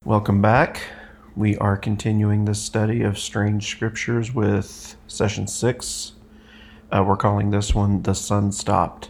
Welcome back. We are continuing this study of strange scriptures with session 6. We're calling this one The Sun Stopped.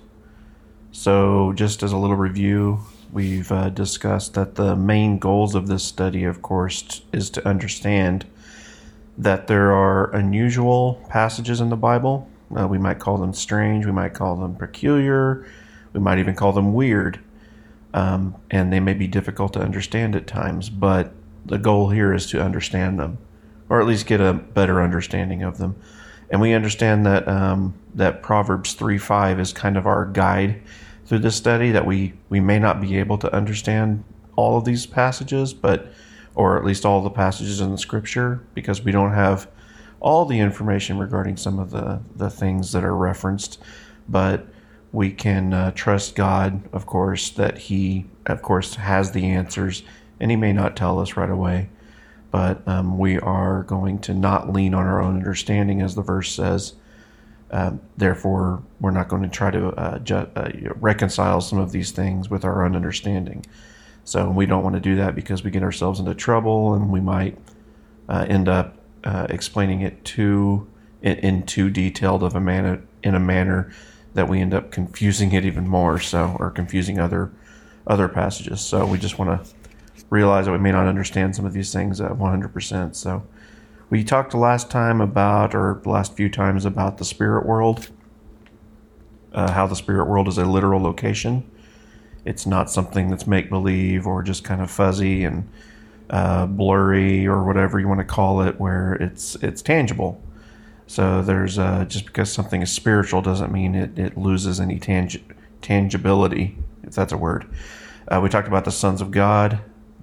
So just as a little review, we've discussed that the main goals of this study, of course, is to understand that there are unusual passages in the Bible. We might call them strange, we might call them peculiar, we might even call them weird. And they may be difficult to understand at times, but the goal here is to understand them, or at least get a better understanding of them. And we understand that that Proverbs 3:5 is kind of our guide through this study, that we may not be able to understand all of these passages, or at least all the passages in the scripture, because we don't have all the information regarding some of the things that are referenced, but we can trust God, of course, that He, of course, has the answers, and He may not tell us right away. But we are going to not lean on our own understanding, as the verse says. Therefore, we're not going to try to reconcile some of these things with our own understanding. So we don't want to do that because we get ourselves into trouble, and we might end up explaining it in too detailed of a manner that we end up confusing it even more, or confusing other passages. So we just want to realize that we may not understand some of these things 100%. So we talked the last few times about the spirit world, how the spirit world is a literal location. It's not something that's make-believe or just kind of fuzzy and blurry or whatever you want to call it, where it's tangible. So there's just because something is spiritual doesn't mean it loses any tangibility, if that's a word. We talked about the sons of God,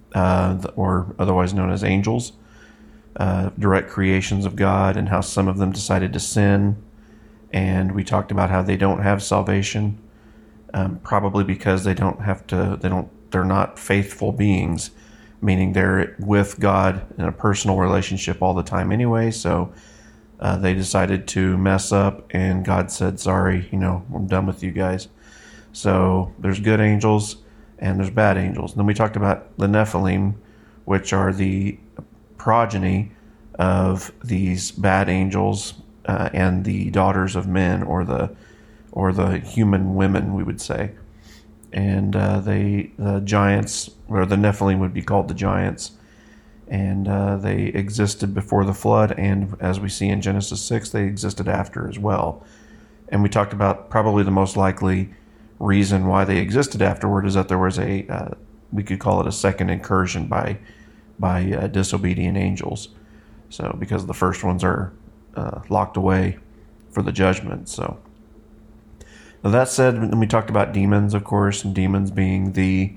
or otherwise known as angels, direct creations of God, and how some of them decided to sin. And we talked about how they don't have salvation, probably because they're not faithful beings, meaning they're with God in a personal relationship all the time anyway. So they decided to mess up, and God said, sorry, I'm done with you guys. So there's good angels and there's bad angels. And then we talked about the Nephilim, which are the progeny of these bad angels and the daughters of men, or the human women, we would say. And the giants, or the Nephilim would be called the giants. And they existed before the flood, and as we see in Genesis 6, they existed after as well. And we talked about probably the most likely reason why they existed afterward is that there was we could call it a second incursion by disobedient angels. So because the first ones are locked away for the judgment. So now that said, then we talked about demons, of course, and demons being the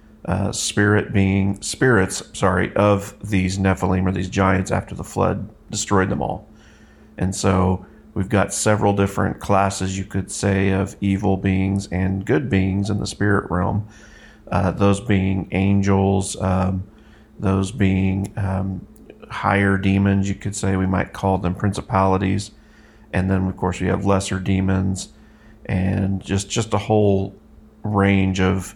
spirits of these Nephilim, or these giants, after the flood destroyed them all. And so we've got several different classes, you could say, of evil beings and good beings in the spirit realm. Those being angels, those being higher demons, you could say. We might call them principalities. And then, of course, we have lesser demons, and just a whole range of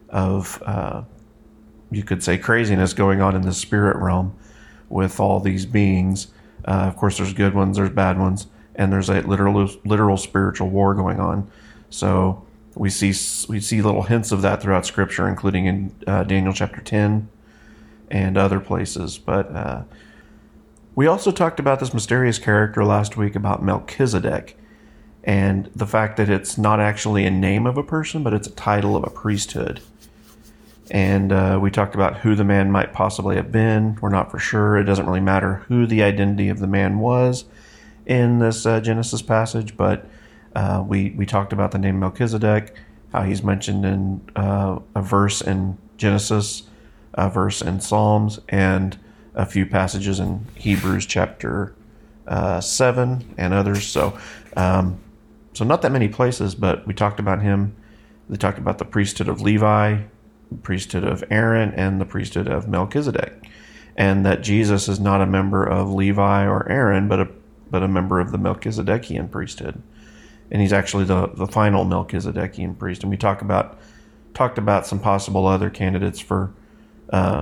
you could say craziness going on in the spirit realm with all these beings. Of course, there's good ones, there's bad ones, and there's a literal spiritual war going on. So we see little hints of that throughout Scripture, including in Daniel chapter 10 and other places. But we also talked about this mysterious character last week, about Melchizedek, and the fact that it's not actually a name of a person, but it's a title of a priesthood. And we talked about who the man might possibly have been. We're not for sure. It doesn't really matter who the identity of the man was in this Genesis passage, but we talked about the name Melchizedek, how he's mentioned in a verse in Genesis, a verse in Psalms, and a few passages in Hebrews chapter 7 and others. So not that many places, but we talked about him. We talked about the priesthood of Levi, the priesthood of Aaron, and the priesthood of Melchizedek, and that Jesus is not a member of Levi or Aaron, but a member of the Melchizedekian priesthood, and he's actually the final Melchizedekian priest. And we talked about some possible other candidates for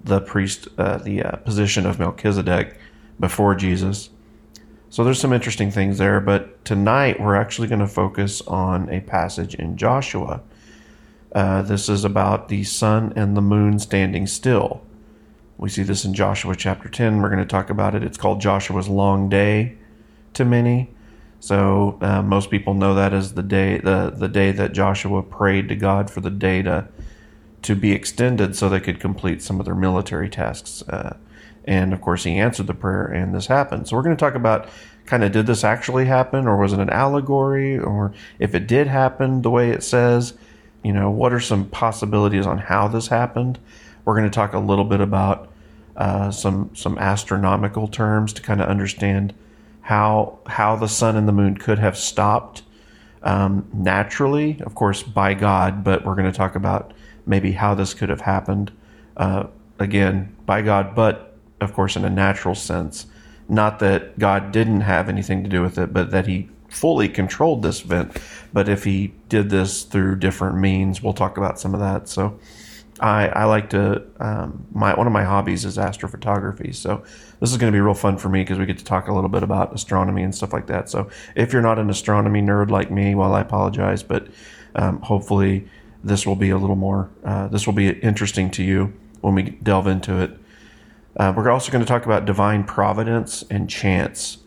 the priest, the position of Melchizedek before Jesus. So there's some interesting things there, but tonight we're actually going to focus on a passage in Joshua. This is about the sun and the moon standing still. We see this in Joshua chapter 10. We're going to talk about it. It's called Joshua's long day to many. So most people know that as the day that Joshua prayed to God for the day to be extended so they could complete some of their military tasks. And of course, he answered the prayer, and this happened. So we're going to talk about did this actually happen, or was it an allegory, or if it did happen the way it says, what are some possibilities on how this happened? We're going to talk a little bit about some astronomical terms to kind of understand how the sun and the moon could have stopped naturally, of course, by God, but we're going to talk about maybe how this could have happened, again, by God, but of course in a natural sense. Not that God didn't have anything to do with it, but that he fully controlled this event. But if he did this through different means, we'll talk about some of that. So I like to, one of my hobbies is astrophotography. So this is going to be real fun for me because we get to talk a little bit about astronomy and stuff like that. So if you're not an astronomy nerd like me, well, I apologize, but hopefully this will be a little more, this will be interesting to you when we delve into it. We're also going to talk about divine providence and chance.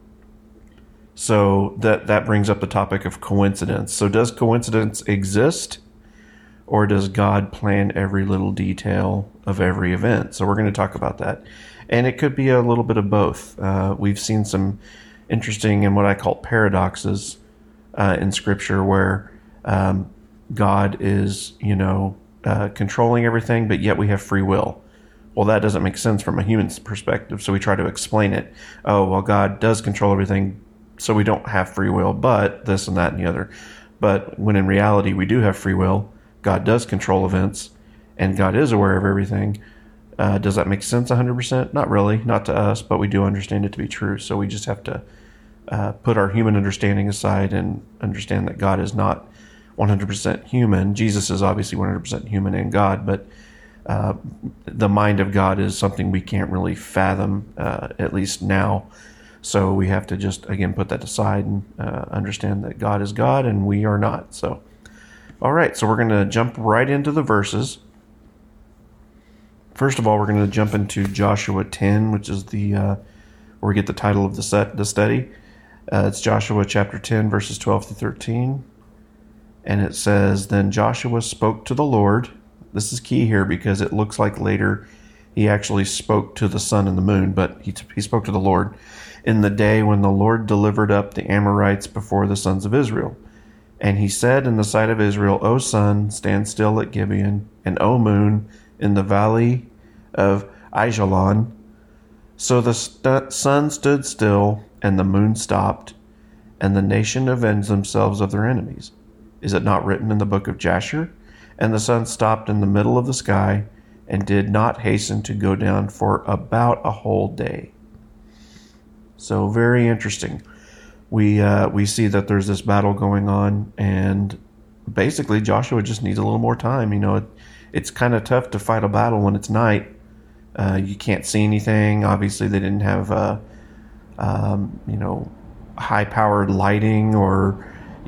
So that brings up the topic of coincidence. So does coincidence exist, or does God plan every little detail of every event? So we're going to talk about that. And it could be a little bit of both. We've seen some interesting and what I call paradoxes in Scripture where God is, controlling everything, but yet we have free will. Well, that doesn't make sense from a human's perspective, so we try to explain it. Oh, well, God does control everything, so we don't have free will, but this and that and the other. But when in reality we do have free will, God does control events, and God is aware of everything. Does that make sense 100%? Not really, not to us, but we do understand it to be true. So we just have to put our human understanding aside and understand that God is not 100% human. Jesus is obviously 100% human and God, but the mind of God is something we can't really fathom, at least now. So we have to just, again, put that aside and understand that God is God and we are not. So, all right, so we're going to jump right into the verses. First of all, we're going to jump into Joshua 10, which is where we get the title of the study. It's Joshua chapter 10, verses 12 to 13. And it says, "Then Joshua spoke to the Lord." This is key here because it looks like later he actually spoke to the sun and the moon, but he spoke to the Lord in the day when the Lord delivered up the Amorites before the sons of Israel. And he said in the sight of Israel, "O sun, stand still at Gibeon, and O moon, in the valley of Aijalon." So the sun stood still, and the moon stopped, and the nation avenged themselves of their enemies. Is it not written in the book of Jasher? And the sun stopped in the middle of the sky, and did not hasten to go down for about a whole day. So very interesting. We see that there's this battle going on, and basically Joshua just needs a little more time. It's kind of tough to fight a battle when it's night. You can't see anything. Obviously, they didn't have high-powered lighting or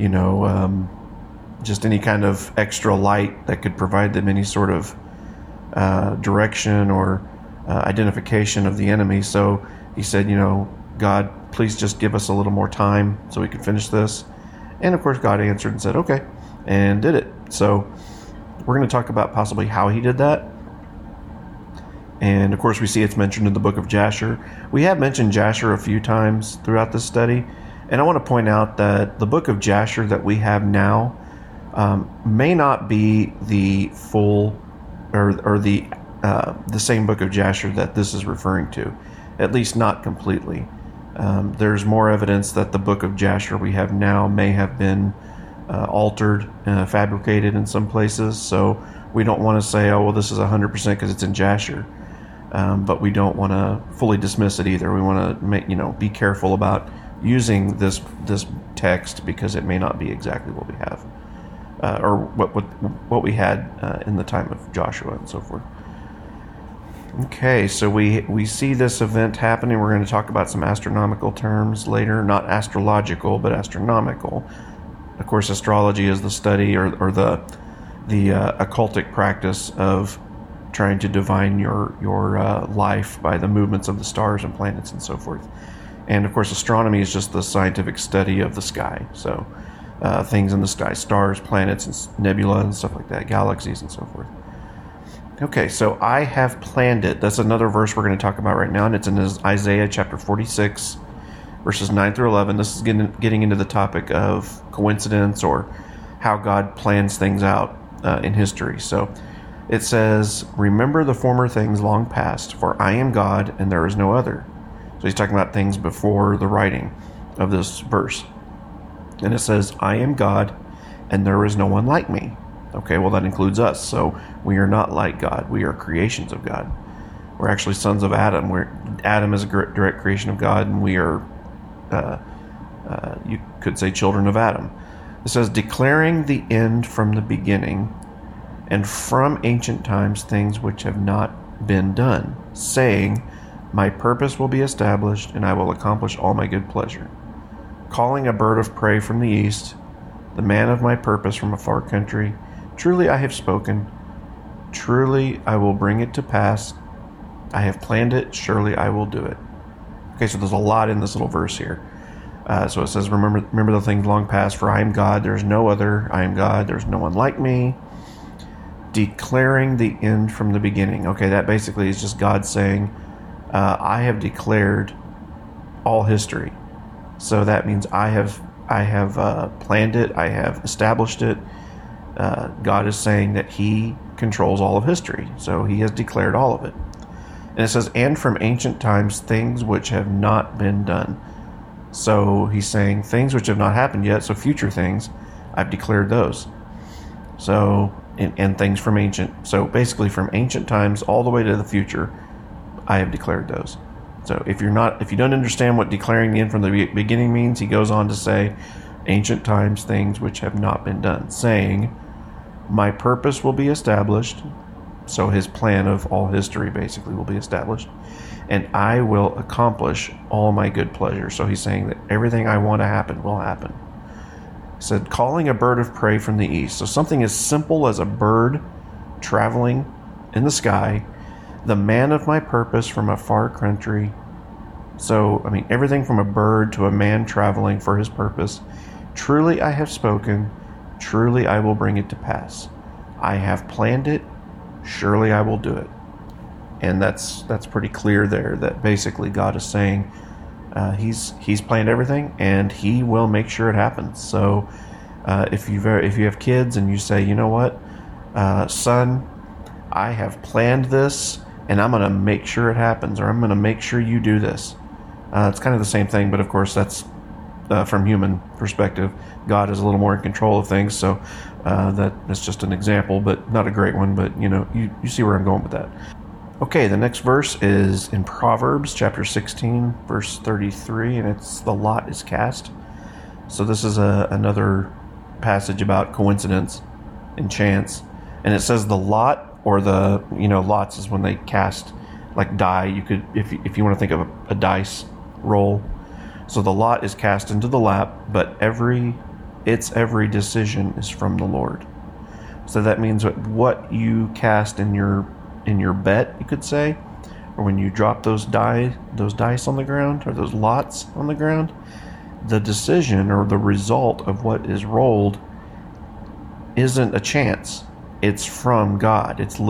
just any kind of extra light that could provide them any sort of direction or identification of the enemy. So he said, "God, please just give us a little more time so we could finish this." And of course, God answered and said, "Okay," and did it. So we're going to talk about possibly how he did that. And of course, we see it's mentioned in the book of Jasher. We have mentioned Jasher a few times throughout this study. And I want to point out that the book of Jasher that we have now may not be the full or the same book of Jasher that this is referring to, at least not completely. There's more evidence that the book of Jasher we have now may have been altered, fabricated in some places. So we don't want to say, "Oh, well, this is 100% because it's in Jasher," but we don't want to fully dismiss it either. We want to be careful about using this text because it may not be exactly what we have. Or what we had in the time of Joshua and so forth. Okay, so we see this event happening. We're going to talk about some astronomical terms later, not astrological, but astronomical. Of course, astrology is the study or the occultic practice of trying to divine your life by the movements of the stars and planets and so forth. And of course, astronomy is just the scientific study of the sky. So things in the sky, stars, planets, and nebula and stuff like that, galaxies and so forth. Okay, so I have planned it. That's another verse we're going to talk about right now, and it's in Isaiah chapter 46, verses 9 through 11. This is getting into the topic of coincidence or how God plans things out in history. So it says, "Remember the former things long past, for I am God and there is no other." So he's talking about things before the writing of this verse. And it says, "I am God and there is no one like me." Okay, well, that includes us. So we are not like God. We are creations of God. We're actually sons of Adam. Adam is a direct creation of God, and we are, you could say, children of Adam. It says, "Declaring the end from the beginning, and from ancient times things which have not been done, saying, my purpose will be established, and I will accomplish all my good pleasure. Calling a bird of prey from the east, the man of my purpose from a far country. Truly I have spoken, truly I will bring it to pass. I have planned it, surely I will do it." Okay, so there's a lot in this little verse here. So it says, remember the things long past, for I am God, there is no other. I am God, there is no one like me. Declaring the end from the beginning. Okay, that basically is just God saying, I have declared all history. So that means I have planned it, I have established it. God is saying that he controls all of history. So he has declared all of it. And it says, and from ancient times, things which have not been done. So he's saying things which have not happened yet, so future things, I've declared those. So, and things from ancient. So basically from ancient times all the way to the future, I have declared those. So if you don't understand what declaring the end from the beginning means, he goes on to say, ancient times, things which have not been done, saying, my purpose will be established. So his plan of all history basically will be established. And I will accomplish all my good pleasure. So he's saying that everything I want to happen will happen. He said, calling a bird of prey from the east. So something as simple as a bird traveling in the sky, the man of my purpose from a far country. So, I mean, everything from a bird to a man traveling for his purpose. Truly I have spoken, truly I will bring it to pass. I have planned it, surely I will do it. And that's pretty clear there, that basically God is saying he's planned everything and he will make sure it happens. So if you have kids and you say, you know what, son, I have planned this and I'm going to make sure it happens, or I'm going to make sure you do this. It's kind of the same thing, but of course that's from human perspective. God is a little more in control of things, so that's just an example, but not a great one, but you see where I'm going with that. Okay, the next verse is in Proverbs chapter 16, verse 33, and it's the lot is cast. So this is another passage about coincidence and chance, and it says the lot, or the lots is when they cast like die. You could, if you want to think of a dice roll. So the lot is cast into the lap, but every decision is from the Lord. So that means that what you cast in your bet, you could say, or when you drop those dice on the ground, or those lots on the ground, the decision or the result of what is rolled isn't a chance. It's from God. It's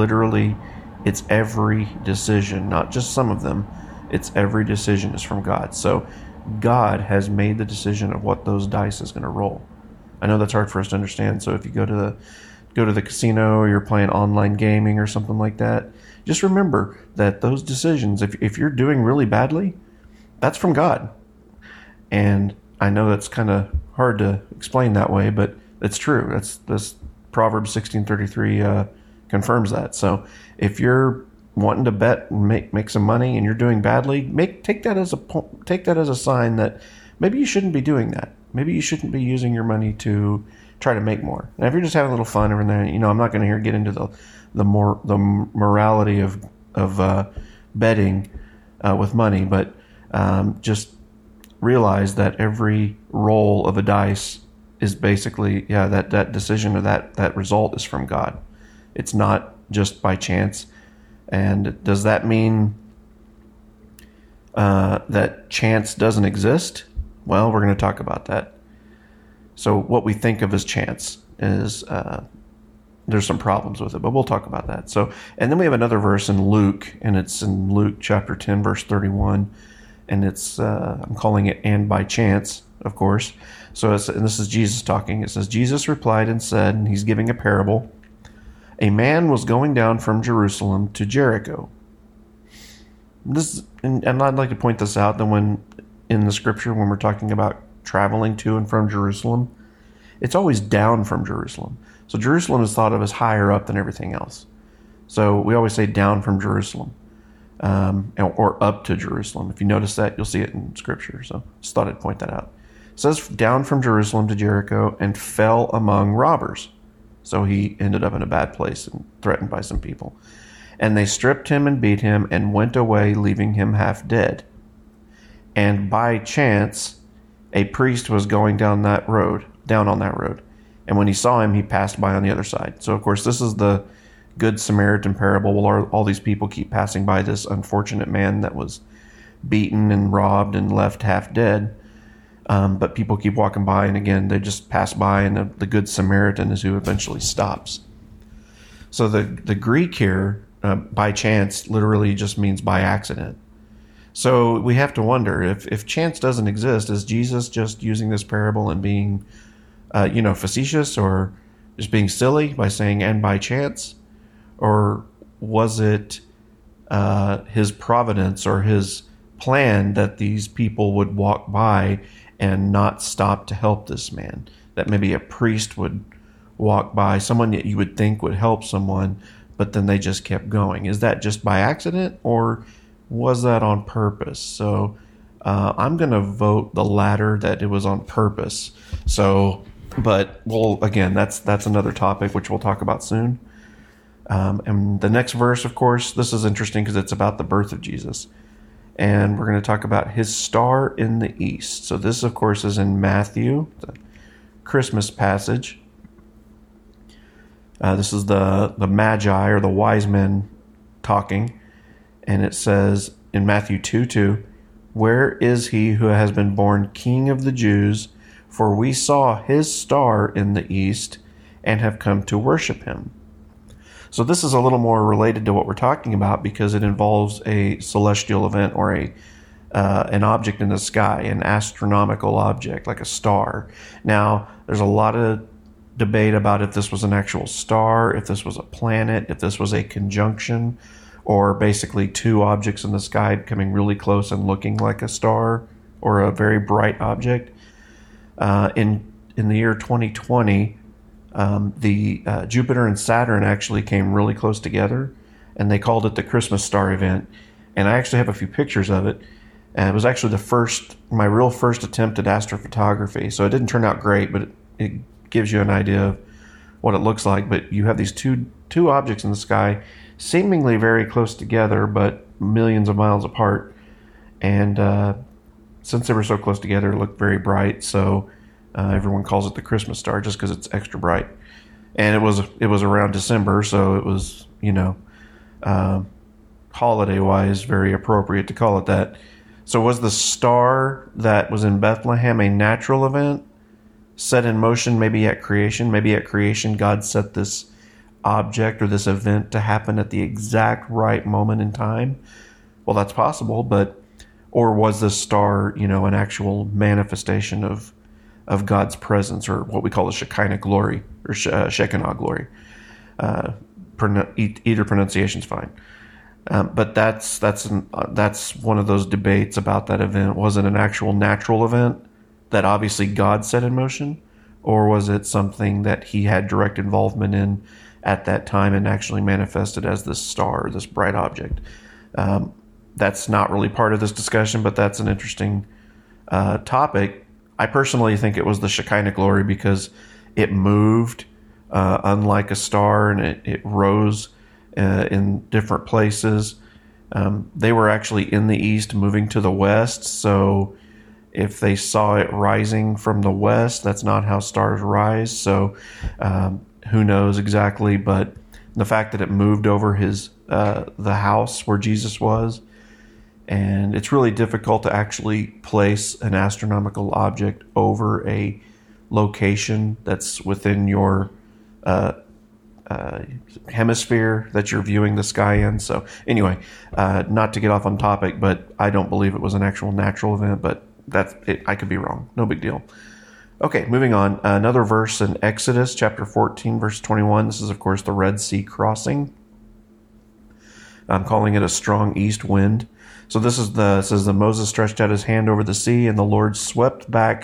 every decision, not just some of them. It's every decision is from God. So God has made the decision of what those dice is going to roll. I know that's hard for us to understand. So if you go to the casino, or you're playing online gaming or something like that, just remember that those decisions, if you're doing really badly, that's from God. And I know that's kind of hard to explain that way, but it's true. That's Proverbs 16:33 confirms that. So if you're wanting to bet and make some money and you're doing badly, take that as a sign that maybe you shouldn't be doing that. Maybe you shouldn't be using your money to try to make more. Now, if you're just having a little fun over there, I'm not going to get into the morality of betting with money, but just realize that every roll of a dice is basically, that decision or that result is from God. It's not just by chance. And does that mean that chance doesn't exist? Well, we're going to talk about that. So what we think of as chance is there's some problems with it, but we'll talk about that. So, and then we have another verse in Luke, and it's in Luke chapter 10, verse 31, and it's I'm calling it "and by chance," of course. So, and this is Jesus talking. It says, Jesus replied and said, and he's giving a parable. A man was going down from Jerusalem to Jericho. And I'd like to point this out that when in the scripture, when we're talking about traveling to and from Jerusalem, it's always down from Jerusalem. So Jerusalem is thought of as higher up than everything else. So we always say down from Jerusalem, or up to Jerusalem. If you notice that, you'll see it in scripture. So just thought I'd point that out. It says down from Jerusalem to Jericho and fell among robbers. So he ended up in a bad place and threatened by some people. And they stripped him and beat him and went away, leaving him half dead. And by chance, a priest was going down on that road. And when he saw him, he passed by on the other side. So, of course, this is the Good Samaritan parable. Well, all these people keep passing by this unfortunate man that was beaten and robbed and left half dead. But people keep walking by, and again, they just pass by, and the Good Samaritan is who eventually stops. So the Greek here, by chance, literally just means by accident. So we have to wonder, if chance doesn't exist, is Jesus just using this parable and being, facetious, or just being silly by saying "and by chance"? Or was it his providence or his plan that these people would walk by and not stop to help this man? That maybe a priest would walk by, someone that you would think would help someone, but then they just kept going. Is that just by accident, or was that on purpose? So I'm going to vote the latter, that it was on purpose. So, but again, that's another topic which we'll talk about soon. And the next verse, of course, this is interesting because it's about the birth of Jesus. And we're going to talk about his star in the east. So this, of course, is in Matthew, the Christmas passage. This is the Magi, or the wise men, talking. And it says in Matthew 2:2, "Where is he who has been born King of the Jews? For we saw his star in the east and have come to worship him." So this is a little more related to what we're talking about because it involves a celestial event, or an object in the sky, an astronomical object like a star. Now, there's a lot of debate about if this was an actual star, if this was a planet, if this was a conjunction, or basically two objects in the sky coming really close and looking like a star or a very bright object. In the year 2020, the Jupiter and Saturn actually came really close together, and they called it the Christmas star event. And I actually have a few pictures of it. And it was actually my real first attempt at astrophotography. So it didn't turn out great, but it gives you an idea of what it looks like. But you have these two objects in the sky, seemingly very close together, but millions of miles apart. And since they were so close together, it looked very bright. So everyone calls it the Christmas star just because it's extra bright. And it was around December, so it was, holiday-wise, very appropriate to call it that. So was the star that was in Bethlehem a natural event set in motion maybe at creation? Maybe at creation God set this object or this event to happen at the exact right moment in time? Well, that's possible, or was this star, an actual manifestation of God's presence, or what we call the Shekinah glory, or Shekinah glory? Either pronunciation's fine. But that's one of those debates about that event. Was it an actual natural event that obviously God set in motion, or was it something that he had direct involvement in at that time and actually manifested as this star, this bright object? That's not really part of this discussion, but that's an interesting topic. I personally think it was the Shekinah glory because it moved unlike a star, and it rose in different places. They were actually in the east moving to the west, so if they saw it rising from the west, that's not how stars rise. So who knows exactly, but the fact that it moved over the house where Jesus was, and it's really difficult to actually place an astronomical object over a location that's within your hemisphere that you're viewing the sky in. So anyway, not to get off on topic, but I don't believe it was an actual natural event, but that's it. I could be wrong. No big deal. Okay, moving on. Another verse in Exodus chapter 14, verse 21. This is, of course, the Red Sea crossing. I'm calling it a strong east wind. So this is says that Moses stretched out his hand over the sea, and the Lord swept the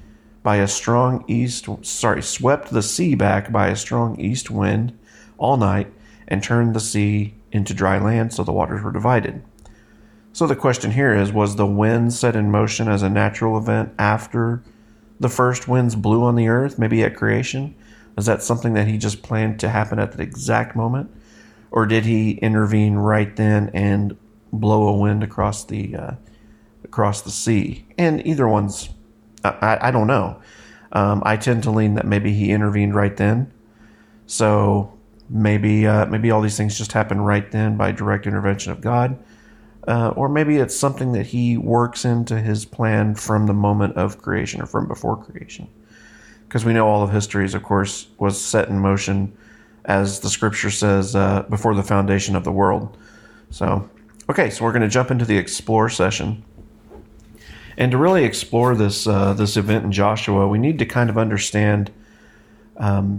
sea back by a strong east wind all night, and turned the sea into dry land, so the waters were divided. So the question here is, was the wind set in motion as a natural event after the first winds blew on the earth, maybe at creation? Was that something that he just planned to happen at the exact moment? Or did he intervene right then and blow a wind across the sea? And either one's, I don't know. I tend to lean that maybe he intervened right then. So maybe all these things just happen right then by direct intervention of God. Or maybe it's something that he works into his plan from the moment of creation or from before creation. Because we know all of history, of course, was set in motion, as the scripture says, before the foundation of the world. So, okay, so we're going to jump into the explore session. And to really explore this event in Joshua, we need to kind of understand how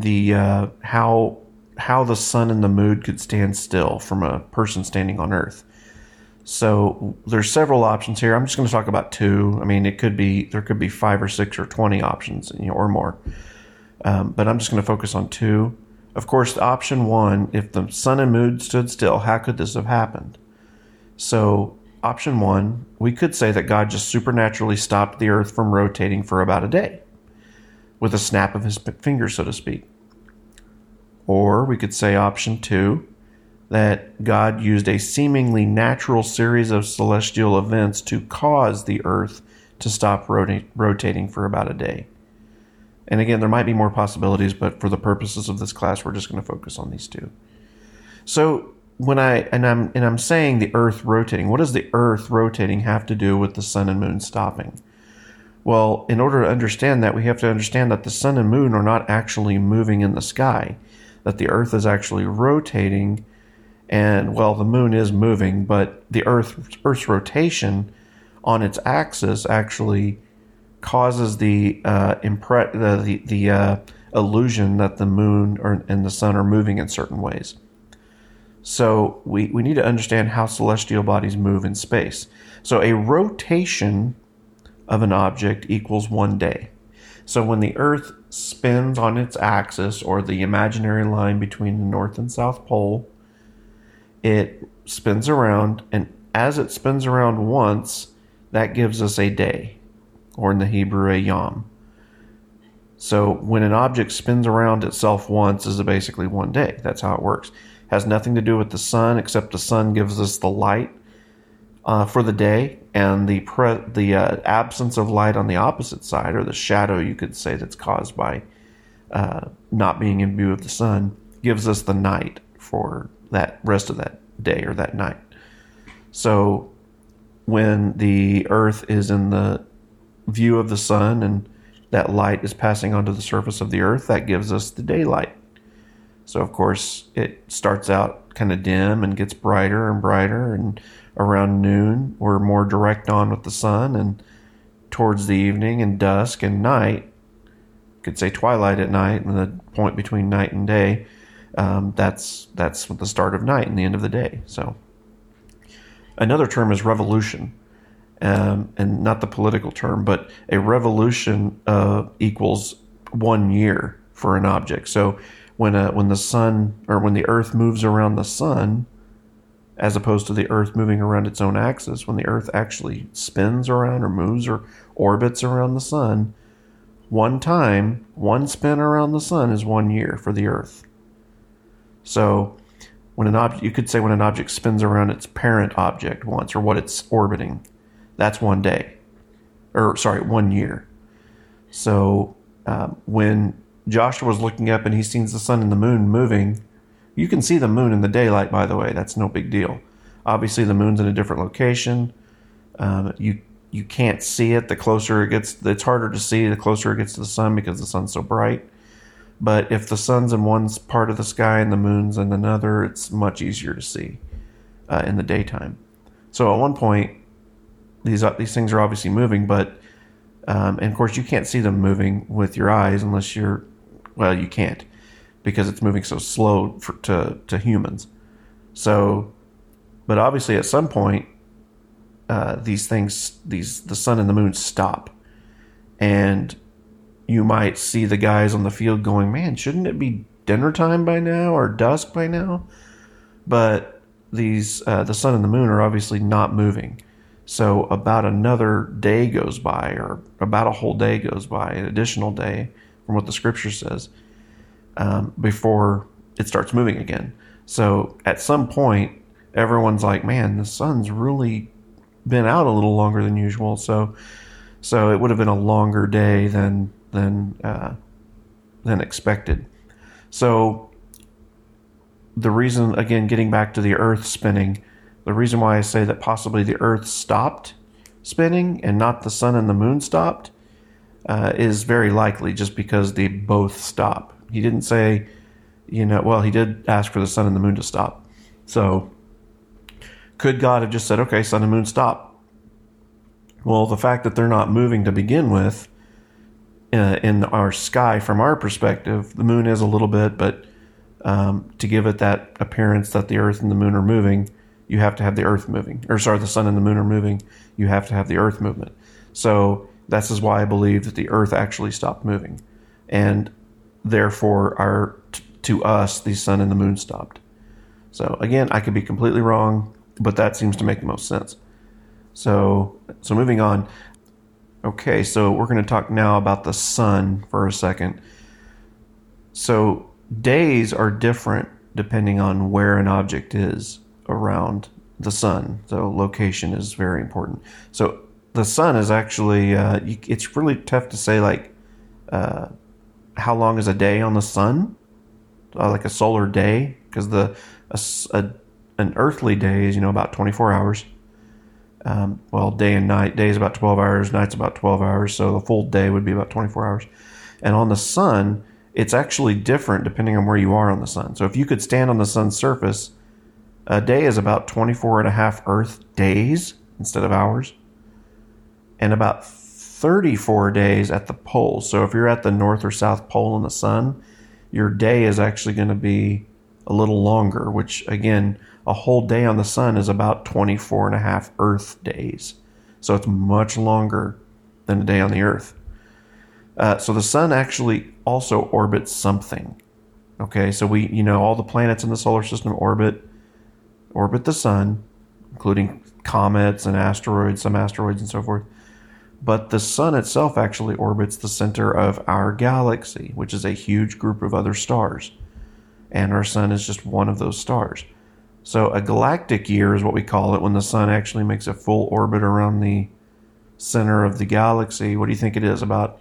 the sun and the moon could stand still from a person standing on Earth. So there's several options here. I'm just going to talk about two. I mean, there could be 5 or 6 or 20 options, or more. But I'm just going to focus on two. Of course, option one, if the sun and moon stood still, how could this have happened? So option one, we could say that God just supernaturally stopped the earth from rotating for about a day with a snap of his finger, so to speak. Or we could say option two, that God used a seemingly natural series of celestial events to cause the earth to stop rotating for about a day. And again, there might be more possibilities, but for the purposes of this class, we're just going to focus on these two. So I'm saying the earth rotating, what does the earth rotating have to do with the sun and moon stopping? Well, in order to understand that, we have to understand that the sun and moon are not actually moving in the sky, that the earth is actually rotating. And, well, the moon is moving, but the Earth's rotation on its axis actually causes the illusion that the moon and the sun are moving in certain ways. So we need to understand how celestial bodies move in space. So a rotation of an object equals 1 day. So when the Earth spins on its axis, or the imaginary line between the North and South Pole, it spins around, and as it spins around once, that gives us a day, or in the Hebrew, a yom. So when an object spins around itself once, is basically 1 day. That's how it works. Has nothing to do with the sun, except the sun gives us the light for the day, and the absence of light on the opposite side, or the shadow, you could say, that's caused by not being in view of the sun, gives us the night for that rest of that day or that night. So when the earth is in the view of the sun and that light is passing onto the surface of the earth, that gives us the daylight. So of course it starts out kind of dim and gets brighter and brighter, and around noon we're more direct on with the sun, and towards the evening and dusk and night, you could say twilight at night, and the point between night and day, that's the start of night and the end of the day. So another term is revolution, and not the political term, but a revolution equals 1 year for an object. So when the sun, or when the earth moves around the sun, as opposed to the earth moving around its own axis, when the earth actually spins around or moves or orbits around the sun, one spin around the sun is 1 year for the earth. So you could say when an object spins around its parent object once, or what it's orbiting, that's 1 day. 1 year. So when Joshua was looking up and he sees the sun and the moon moving, you can see the moon in the daylight, by the way. That's no big deal. Obviously, the moon's in a different location. You can't see it. The closer it gets, it's harder to see the closer it gets to the sun because the sun's so bright. But if the sun's in one part of the sky and the moon's in another, it's much easier to see in the daytime. So at one point, these things are obviously moving, but and of course you can't see them moving with your eyes unless you can't, because it's moving so slow to humans. So, but obviously at some point, the sun and the moon stop, and you might see the guys on the field going, man, shouldn't it be dinner time by now or dusk by now? But the sun and the moon are obviously not moving. So about another day goes by, or about a whole day goes by, an additional day from what the scripture says, before it starts moving again. So at some point, everyone's like, man, the sun's really been out a little longer than usual. So it would have been a longer day than expected. So the reason, again, getting back to the earth spinning, the reason why I say that possibly the earth stopped spinning and not the sun and the moon stopped is very likely just because they both stop. He didn't say, he did ask for the sun and the moon to stop. So could God have just said, okay, sun and moon stop? Well, the fact that they're not moving to begin with, in our sky, from our perspective, the moon is a little bit, but to give it that appearance that the earth and the moon are moving, you have to have the earth moving. The sun and the moon are moving, you have to have the earth movement. So this is why I believe that the earth actually stopped moving. And therefore, to us, the sun and the moon stopped. So again, I could be completely wrong, but that seems to make the most sense. So moving on. Okay, so we're going to talk now about the sun for a second. So days are different depending on where an object is around the sun. So location is very important. So the sun is actually, it's really tough to say how long is a day on the sun, like a solar day, because an earthly day is about 24 hours. Day and night. Day is about 12 hours, night's about 12 hours, so the full day would be about 24 hours. And on the sun, it's actually different depending on where you are on the sun. So if you could stand on the sun's surface, a day is about 24 and a half Earth days instead of hours, and about 34 days at the pole. So if you're at the North or South Pole in the sun, your day is actually going to be a little longer, which again, a whole day on the sun is about 24 and a half Earth days. So it's much longer than a day on the Earth. So the sun actually also orbits something. Okay, so all the planets in the solar system orbit the sun, including comets and asteroids, some asteroids and so forth. But the sun itself actually orbits the center of our galaxy, which is a huge group of other stars. And our sun is just one of those stars. So a galactic year is what we call it when the sun actually makes a full orbit around the center of the galaxy. What do you think it is? About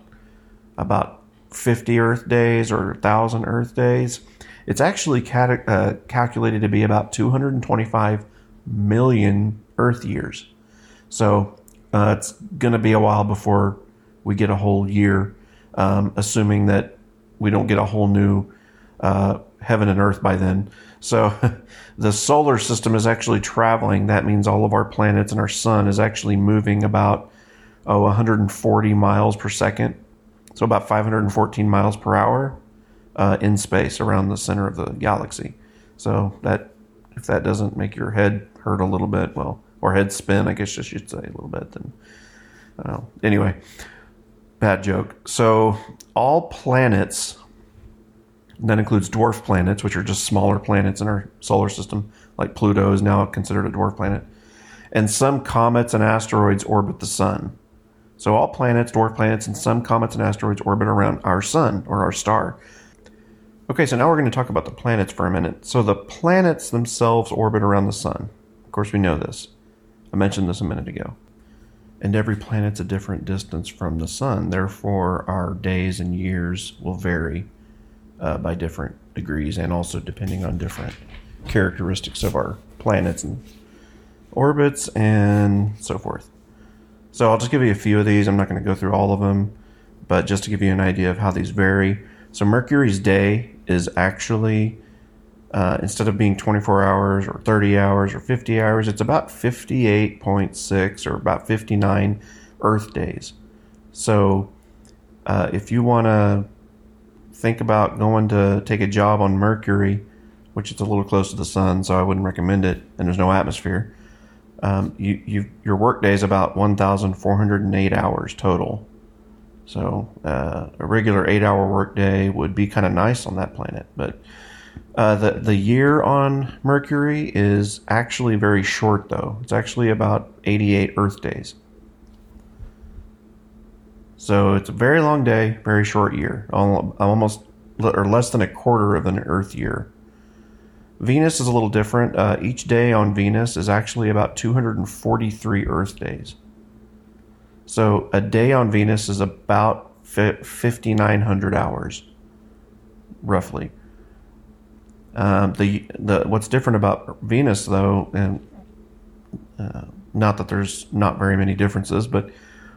50 Earth days or 1,000 Earth days? It's actually calculated to be about 225 million Earth years. So it's going to be a while before we get a whole year, assuming that we don't get a whole new heaven and earth by then. So the solar system is actually traveling. That means all of our planets and our sun is actually moving about 140 miles per second. So about 514 miles per hour in space around the center of the galaxy. So that, if that doesn't make your head hurt a little bit, or head spin, I guess I should say a little bit, then anyway, bad joke. So all planets, that includes dwarf planets, which are just smaller planets in our solar system, like Pluto is now considered a dwarf planet, and some comets and asteroids orbit the sun. So all planets, dwarf planets, and some comets and asteroids orbit around our sun, or our star. Okay, so now we're going to talk about the planets for a minute. So the planets themselves orbit around the sun. Of course, we know this. I mentioned this a minute ago. And every planet's a different distance from the sun. Therefore, our days and years will vary by different degrees, and also depending on different characteristics of our planets and orbits and so forth. So I'll just give you a few of these. I'm not going to go through all of them, but just to give you an idea of how these vary. So Mercury's day is actually, instead of being 24 hours or 30 hours or 50 hours, it's about 58.6 or about 59 Earth days. So if you want to think about going to take a job on Mercury, which is a little close to the sun, so I wouldn't recommend it, and there's no atmosphere, your work day is about 1,408 hours total. So a regular 8-hour workday would be kind of nice on that planet. But the year on Mercury is actually very short, though. It's actually about 88 Earth days. So it's a very long day, very short year, almost or less than a quarter of an Earth year. Venus is a little different. Each day on Venus is actually about 243 Earth days. So a day on Venus is about 5,900 hours, roughly. What's different about Venus, though, and not that there's not very many differences, but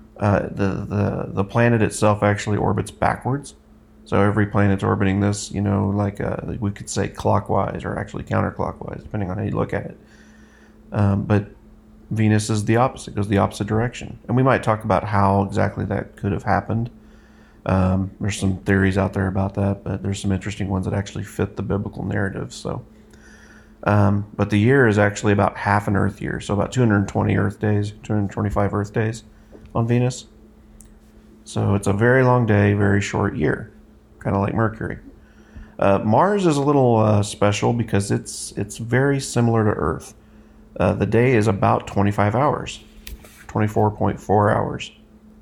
the planet itself actually orbits backwards. So every planet's orbiting this, like we could say clockwise or actually counterclockwise, depending on how you look at it. But Venus is the opposite, goes the opposite direction. And we might talk about how exactly that could have happened. There's some theories out there about that, but there's some interesting ones that actually fit the biblical narrative. So, but the year is actually about half an Earth year, so about 220 Earth days, 225 Earth days on Venus. So it's a very long day, very short year, kind of like Mercury. Mars is a little special because it's very similar to Earth. The day is about 25 hours, 24.4 hours.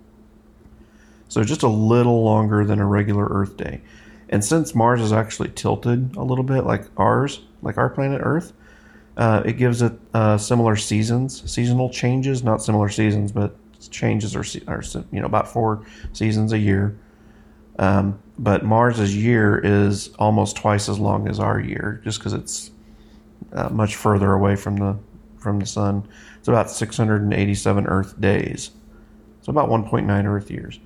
So just a little longer than a regular Earth day. And since Mars is actually tilted a little bit like ours, like our planet Earth, it gives it similar seasonal changes, not similar seasons, but changes are about 4 seasons a year. But Mars's year is almost twice as long as our year, just because it's much further away from the sun. It's about 687 Earth days, so about 1.9 Earth years.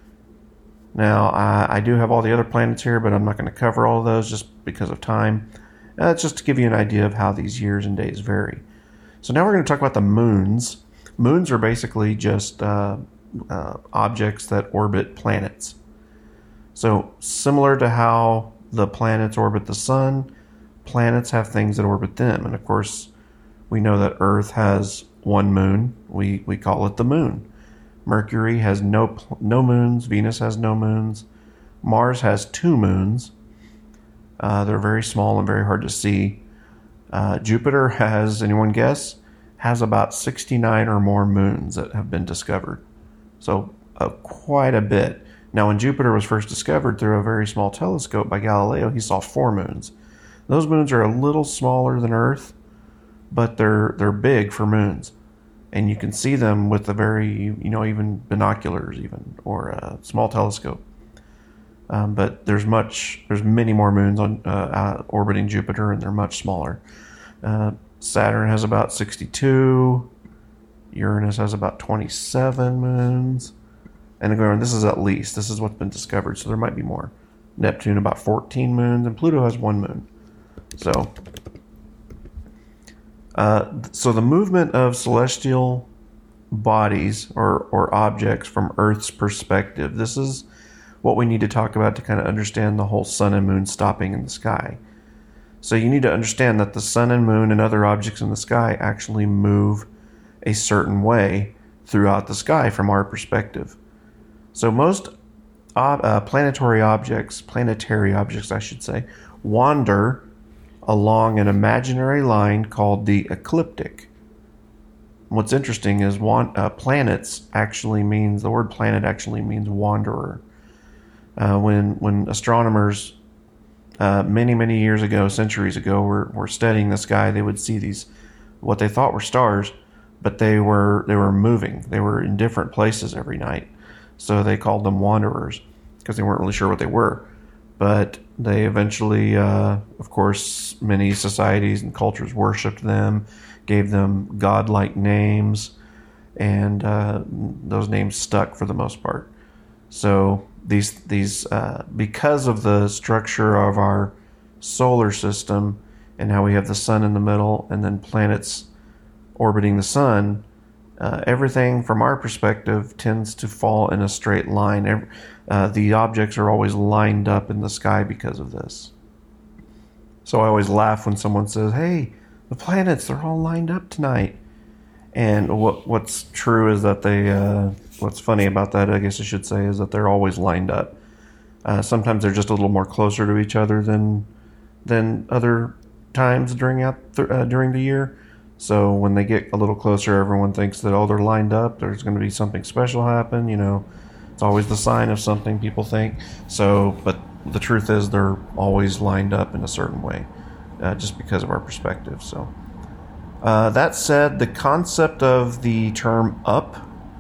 Now, I do have all the other planets here, but I'm not going to cover all of those just because of time. It's just to give you an idea of how these years and days vary. So now we're going to talk about the moons. Moons are basically just objects that orbit planets. So similar to how the planets orbit the sun, planets have things that orbit them. And of course, we know that Earth has one moon. We call it the moon. Mercury has no moons. Venus has no moons. Mars has 2 moons. They're very small and very hard to see. Jupiter has, anyone guess, has about 69 or more moons that have been discovered. So quite a bit. Now, when Jupiter was first discovered through a very small telescope by Galileo, he saw 4 moons. Those moons are a little smaller than Earth, but they're big for moons. And you can see them with a very, even binoculars or a small telescope. But there's many more moons on orbiting Jupiter, and they're much smaller. Saturn has about 62. Uranus has about 27 moons. And again, this is what's been discovered, so there might be more. Neptune about 14 moons, and Pluto has 1 moon. So the movement of celestial bodies or objects from Earth's perspective, this is what we need to talk about to kind of understand the whole sun and moon stopping in the sky. So you need to understand that the sun and moon and other objects in the sky actually move a certain way throughout the sky from our perspective. So most planetary objects, wander along an imaginary line called the ecliptic. What's interesting is planets actually means, the word planet actually means wanderer. When astronomers many, many years ago, centuries ago, were studying the sky. They would see these, what they thought were stars, but they were moving. They were in different places every night. So they called them wanderers because they weren't really sure what they were. But they eventually, of course, many societies and cultures worshipped them, gave them godlike names, and those names stuck for the most part. So these because of the structure of our solar system and how we have the sun in the middle and then planets orbiting the sun, everything from our perspective tends to fall in a straight line. The objects are always lined up in the sky because of this. So I always laugh when someone says, "Hey, the planets, they're all lined up tonight." And what's true is that what's funny about that, I guess I should say, is that they're always lined up. Sometimes they're just a little more closer to each other than other times during the year. So when they get a little closer, everyone thinks that, they're lined up. There's going to be something special happen. It's always the sign of something, people think. So, but the truth is they're always lined up in a certain way, just because of our perspective. So that said, the concept of the term up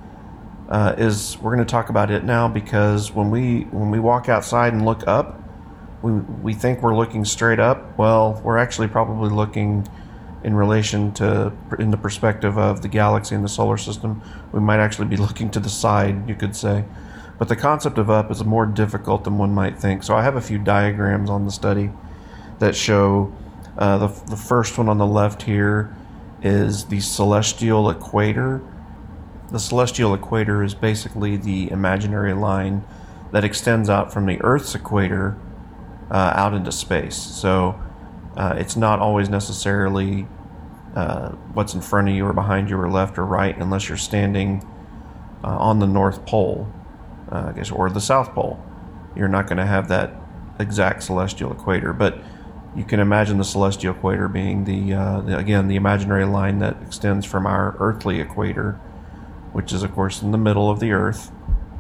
we're going to talk about it now, because when we walk outside and look up, we think we're looking straight up. Well, we're actually probably looking in relation to, in the perspective of the galaxy and the solar system. We might actually be looking to the side, you could say. But the concept of up is more difficult than one might think. So I have a few diagrams on the study that show the first one on the left here is the celestial equator. The celestial equator is basically the imaginary line that extends out from the Earth's equator out into space. So it's not always necessarily what's in front of you or behind you or left or right, unless you're standing on the North Pole, I guess, or the South Pole. You're not going to have that exact celestial equator, but you can imagine the celestial equator being the imaginary line that extends from our earthly equator, which is, of course, in the middle of the Earth,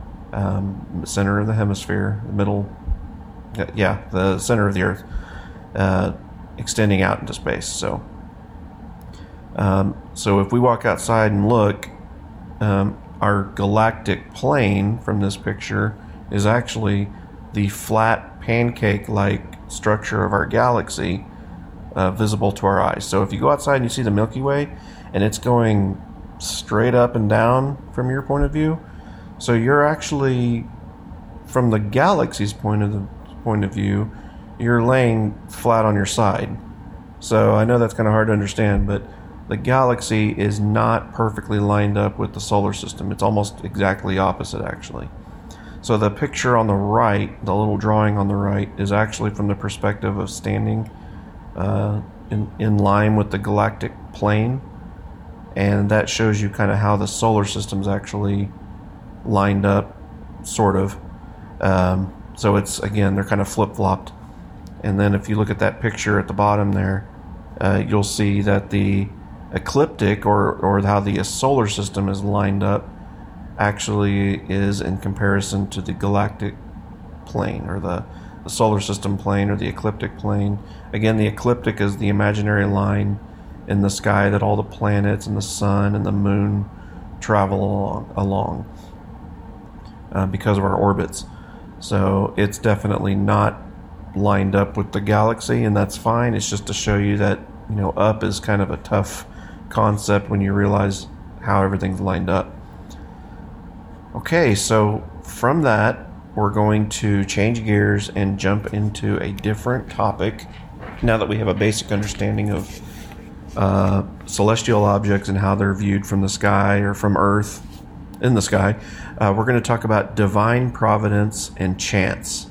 center of the hemisphere, the center of the Earth, extending out into space. So if we walk outside and look, our galactic plane from this picture is actually the flat pancake-like structure of our galaxy, visible to our eyes. So if you go outside and you see the Milky Way, and it's going straight up and down from your point of view, so you're actually, from the galaxy's point of view, you're laying flat on your side. So I know that's kind of hard to understand, but the galaxy is not perfectly lined up with the solar system. It's almost exactly opposite, actually. So the picture on the right, the little drawing on the right, is actually from the perspective of standing in line with the galactic plane. And that shows you kind of how the solar system's actually lined up, sort of. So it's, again, they're kind of flip-flopped. And then if you look at that picture at the bottom there, you'll see that the ecliptic, or how the solar system is lined up, actually is in comparison to the galactic plane, or the solar system plane, or the ecliptic plane. Again, the ecliptic is the imaginary line in the sky that all the planets and the sun and the moon travel along because of our orbits. So it's definitely not lined up with the galaxy, and that's fine. It's just to show you that, up is kind of a tough concept when you realize how everything's lined up. Okay, so from that, we're going to change gears and jump into a different topic. Now that we have a basic understanding of celestial objects and how they're viewed from the sky, or from Earth in the sky, we're going to talk about divine providence and chance.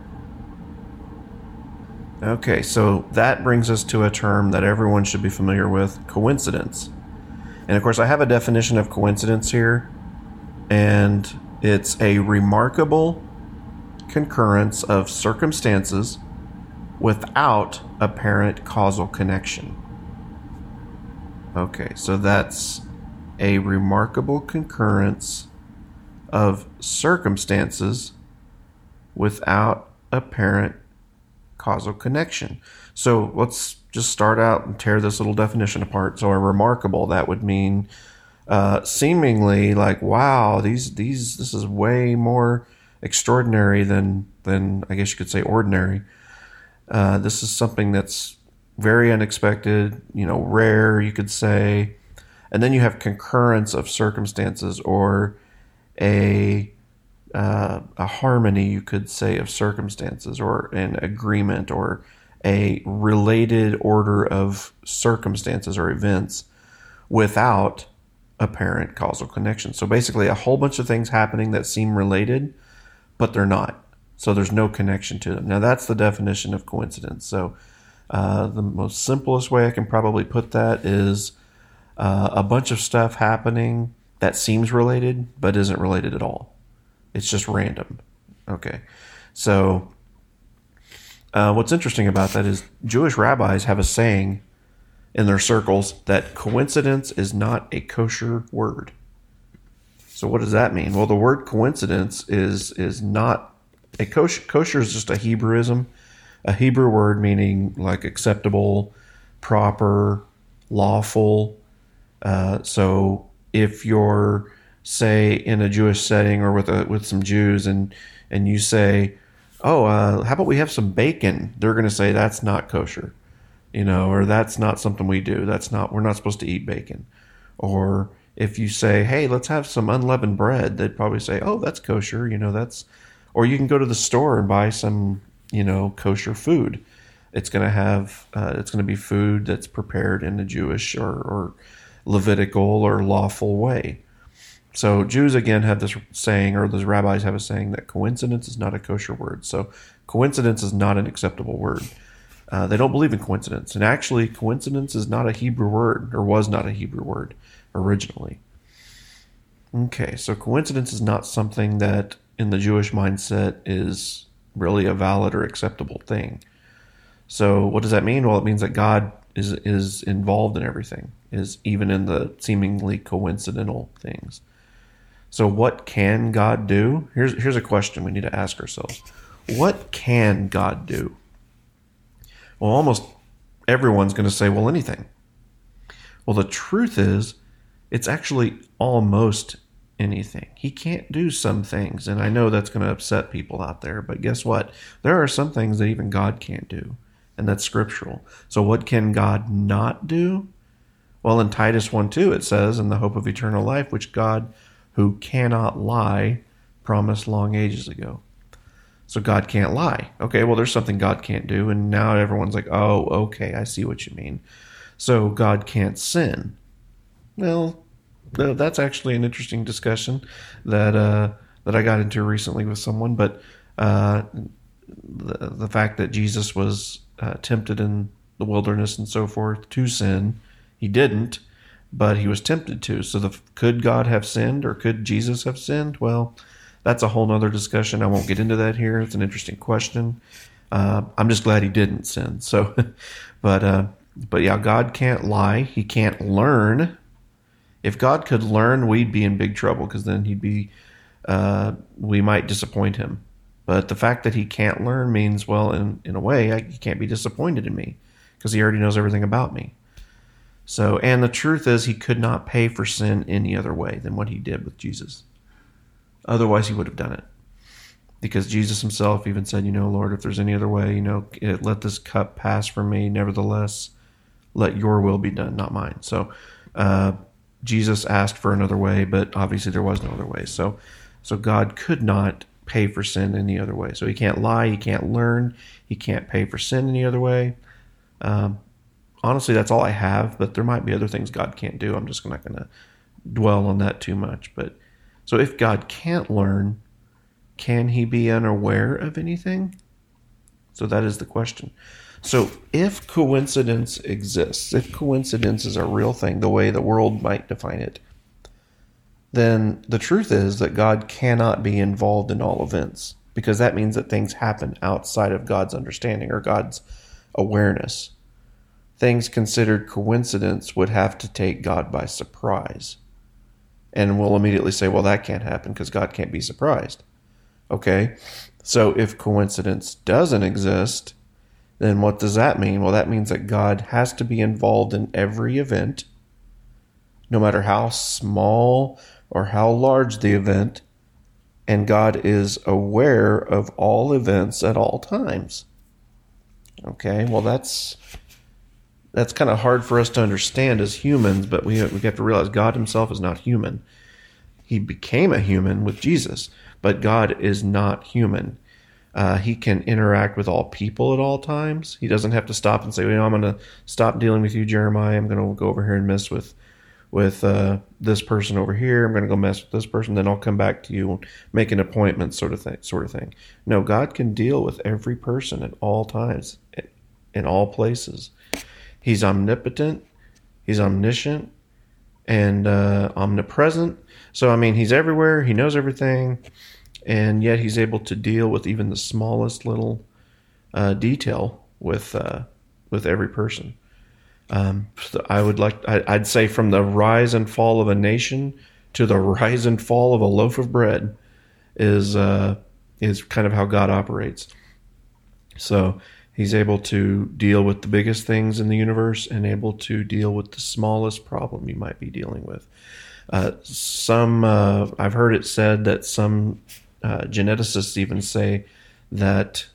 Okay, so that brings us to a term that everyone should be familiar with: coincidence. And of course, I have a definition of coincidence here, and it's a remarkable concurrence of circumstances without apparent causal connection. Okay, so that's a remarkable concurrence of circumstances without apparent causal connection. So let's just start out and tear this little definition apart. So a remarkable, that would mean seemingly like, wow, this is way more extraordinary than I guess you could say ordinary. This is something that's very unexpected, rare, you could say. And then you have concurrence of circumstances, or a harmony, you could say, of circumstances, or an agreement, or a related order of circumstances or events without apparent causal connection. So basically a whole bunch of things happening that seem related, but they're not. So there's no connection to them. Now that's the definition of coincidence. So the most simplest way I can probably put that is a bunch of stuff happening that seems related, but isn't related at all. It's just random. Okay. So what's interesting about that is Jewish rabbis have a saying in their circles that coincidence is not a kosher word. So what does that mean? Well, the word coincidence is not a kosher. Kosher is just a Hebrewism, a Hebrew word meaning like acceptable, proper, lawful. So if you're, say, in a Jewish setting or with some Jews, and you say, "Oh, how about we have some bacon?" They're going to say that's not kosher, or that's not something we do. We're not supposed to eat bacon. Or if you say, "Hey, let's have some unleavened bread," they'd probably say, "Oh, that's kosher." Or you can go to the store and buy some, kosher food. It's going to be food that's prepared in a Jewish or Levitical or lawful way. So Jews, again, have this saying, or those rabbis have a saying, that coincidence is not a kosher word. So coincidence is not an acceptable word. They don't believe in coincidence. And actually, coincidence is not a Hebrew word, or was not a Hebrew word originally. Okay, so coincidence is not something that in the Jewish mindset is really a valid or acceptable thing. So what does that mean? Well, it means that God is involved in everything, is even in the seemingly coincidental things. So what can God do? Here's a question we need to ask ourselves. What can God do? Well, almost everyone's going to say, well, anything. Well, the truth is, it's actually almost anything. He can't do some things, and I know that's going to upset people out there, but guess what? There are some things that even God can't do, and that's scriptural. So what can God not do? Well, in Titus 1:2, it says, "In the hope of eternal life, which God, who cannot lie, promised long ages ago." So God can't lie. Okay, well, there's something God can't do, and now everyone's like, oh, okay, I see what you mean. So God can't sin. Well, that's actually an interesting discussion that I got into recently with someone, but the fact that Jesus was tempted in the wilderness and so forth to sin, he didn't, but he was tempted to. So could God have sinned, or could Jesus have sinned? Well, that's a whole nother discussion. I won't get into that here. It's an interesting question. I'm just glad he didn't sin. So, but yeah, God can't lie. He can't learn. If God could learn, we'd be in big trouble, because then we might disappoint him. But the fact that he can't learn means, well, in a way, he can't be disappointed in me, because he already knows everything about me. So, and the truth is, he could not pay for sin any other way than what he did with Jesus. Otherwise, he would have done it. Because Jesus himself even said, Lord, if there's any other way, let this cup pass from me. Nevertheless, let your will be done, not mine. So, Jesus asked for another way, but obviously there was no other way. So God could not pay for sin any other way. So he can't lie, he can't learn, he can't pay for sin any other way. Honestly, that's all I have, but there might be other things God can't do. I'm just not going to dwell on that too much. But so if God can't learn, can he be unaware of anything? So that is the question. So if coincidence exists, if coincidence is a real thing, the way the world might define it, then the truth is that God cannot be involved in all events, because that means that things happen outside of God's understanding or God's awareness. Things considered coincidence would have to take God by surprise. And we'll immediately say, well, that can't happen because God can't be surprised. Okay, so if coincidence doesn't exist, then what does that mean? Well, that means that God has to be involved in every event, no matter how small or how large the event, and God is aware of all events at all times. Okay, well, that's kind of hard for us to understand as humans, but we have to realize God himself is not human. He became a human with Jesus, but God is not human. He can interact with all people at all times. He doesn't have to stop and say, I'm going to stop dealing with you, Jeremiah. I'm going to go over here and mess with this person over here. I'm going to go mess with this person. Then I'll come back to you and make an appointment, sort of thing. No, God can deal with every person at all times, in all places. He's omnipotent. He's omniscient and omnipresent. So, he's everywhere. He knows everything. And yet he's able to deal with even the smallest little detail with every person. So I'd say from the rise and fall of a nation to the rise and fall of a loaf of bread is kind of how God operates. So he's able to deal with the biggest things in the universe and able to deal with the smallest problem you might be dealing with. I've heard it said that some geneticists even say that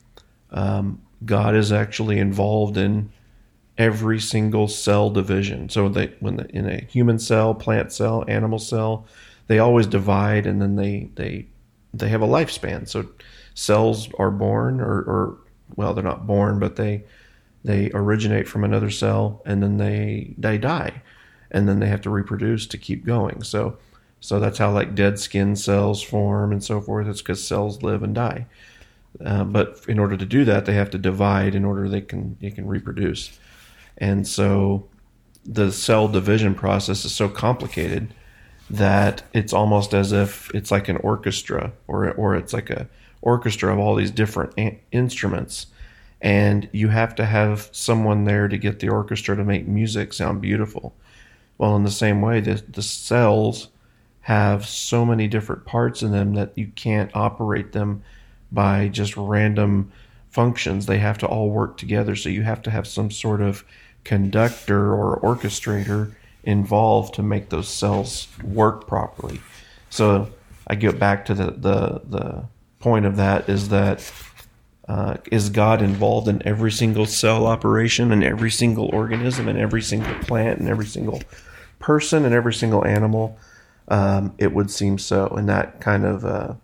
God is actually involved in every single cell division. So in a human cell, plant cell, animal cell, they always divide, and then they have a lifespan. So cells are born, or they're not born, but they originate from another cell, and then they die, and then they have to reproduce to keep going. So that's how dead skin cells form and so forth. It's because cells live and die. But in order to do that, they have to divide in order they can reproduce. And so the cell division process is so complicated that it's almost as if it's like an orchestra, or it's like a orchestra of all these different instruments. And you have to have someone there to get the orchestra to make music sound beautiful. Well, in the same way, the cells have so many different parts in them that you can't operate them by just random functions. They have to all work together. So you have to have some sort of conductor or orchestrator involved to make those cells work properly. So I get back to the point of that is that is God involved in every single cell operation and every single organism and every single plant and every single person and every single animal? It would seem so, and that kind of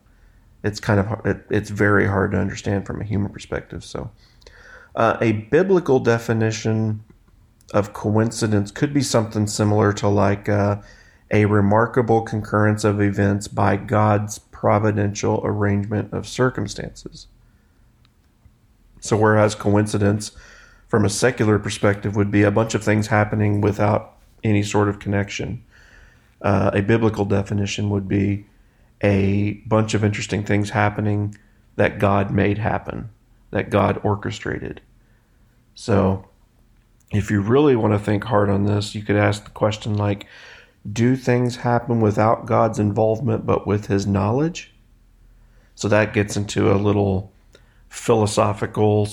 it's very hard to understand from a human perspective. So, a biblical definition of coincidence could be something similar to a remarkable concurrence of events by God's providential arrangement of circumstances. So, whereas coincidence, from a secular perspective, would be a bunch of things happening without any sort of connection. A biblical definition would be a bunch of interesting things happening that God made happen, that God orchestrated. So if you really want to think hard on this, you could ask the question do things happen without God's involvement but with his knowledge? So that gets into a little philosophical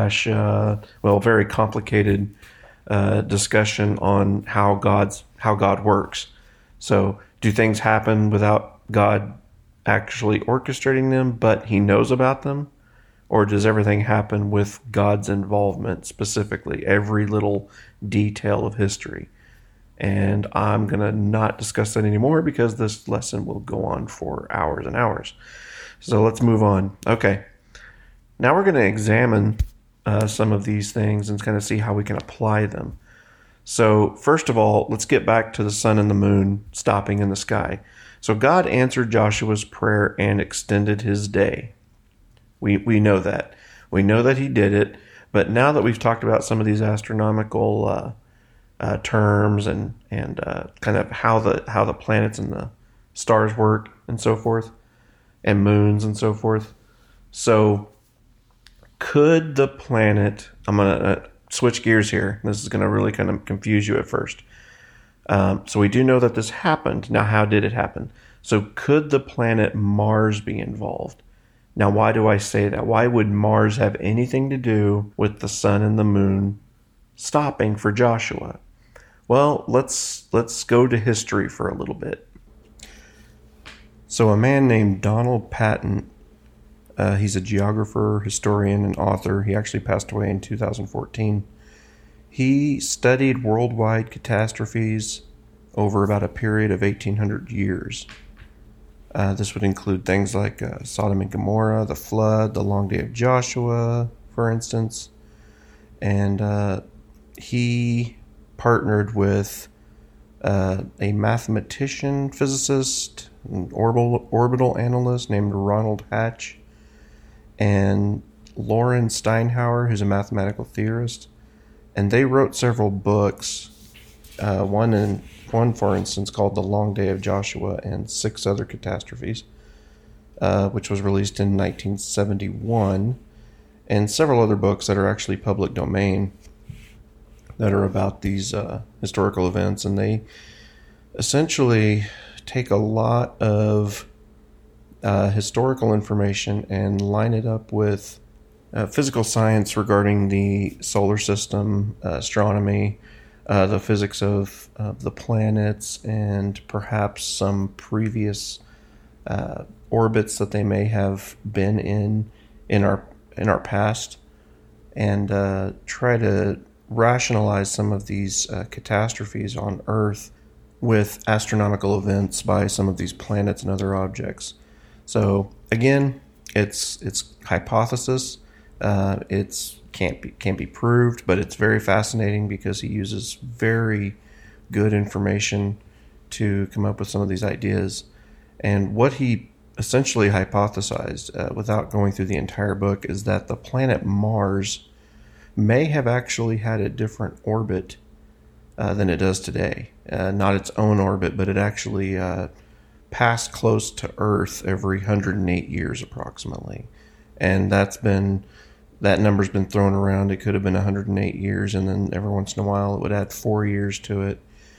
/ very complicated discussion on how God works. So do things happen without God actually orchestrating them, but he knows about them? Or does everything happen with God's involvement, specifically every little detail of history? And I'm going to not discuss that anymore because this lesson will go on for hours and hours. So let's move on. Okay. Now we're going to examine some of these things and kind of see how we can apply them. So first of all, let's get back to the sun and the moon stopping in the sky. So God answered Joshua's prayer and extended his day. We know that. We know that he did it. But now that we've talked about some of these astronomical terms and kind of how the planets and the stars work and so forth, and moons and so forth. So could the planet, I'm going to switch gears here. This is going to really kind of confuse you at first. So we do know that this happened. Now, how did it happen? So could the planet Mars be involved? Now, why do I say that? Why would Mars have anything to do with the sun and the moon stopping for Joshua? Well, let's go to history for a little bit. So a man named Donald Patton, he's a geographer, historian, and author. He actually passed away in 2014. He studied worldwide catastrophes over about a period of 1,800 years. This would include things like Sodom and Gomorrah, the flood, the long day of Joshua, for instance. And he partnered with a mathematician, physicist, an orbital analyst named Ronald Hatch, and Loren Steinhauer, who's a mathematical theorist. And they wrote several books, one, for instance, called The Long Day of Joshua and Six Other Catastrophes, which was released in 1971, and several other books that are actually public domain that are about these historical events. And they essentially take a lot of historical information and line it up with physical science regarding the solar system, astronomy, the physics of the planets, and perhaps some previous orbits that they may have been in our past, and try to rationalize some of these catastrophes on Earth with astronomical events by some of these planets and other objects. So again, it's hypothesis. It's can't be proved, but it's very fascinating because he uses very good information to come up with some of these ideas. And what he essentially hypothesized, without going through the entire book, is that the planet Mars may have actually had a different orbit than it does today. Not its own orbit, but it actually passed close to Earth every 108 years approximately. And that number's been thrown around. It could have been 108 years, and then every once in a while it would add 4 years to it,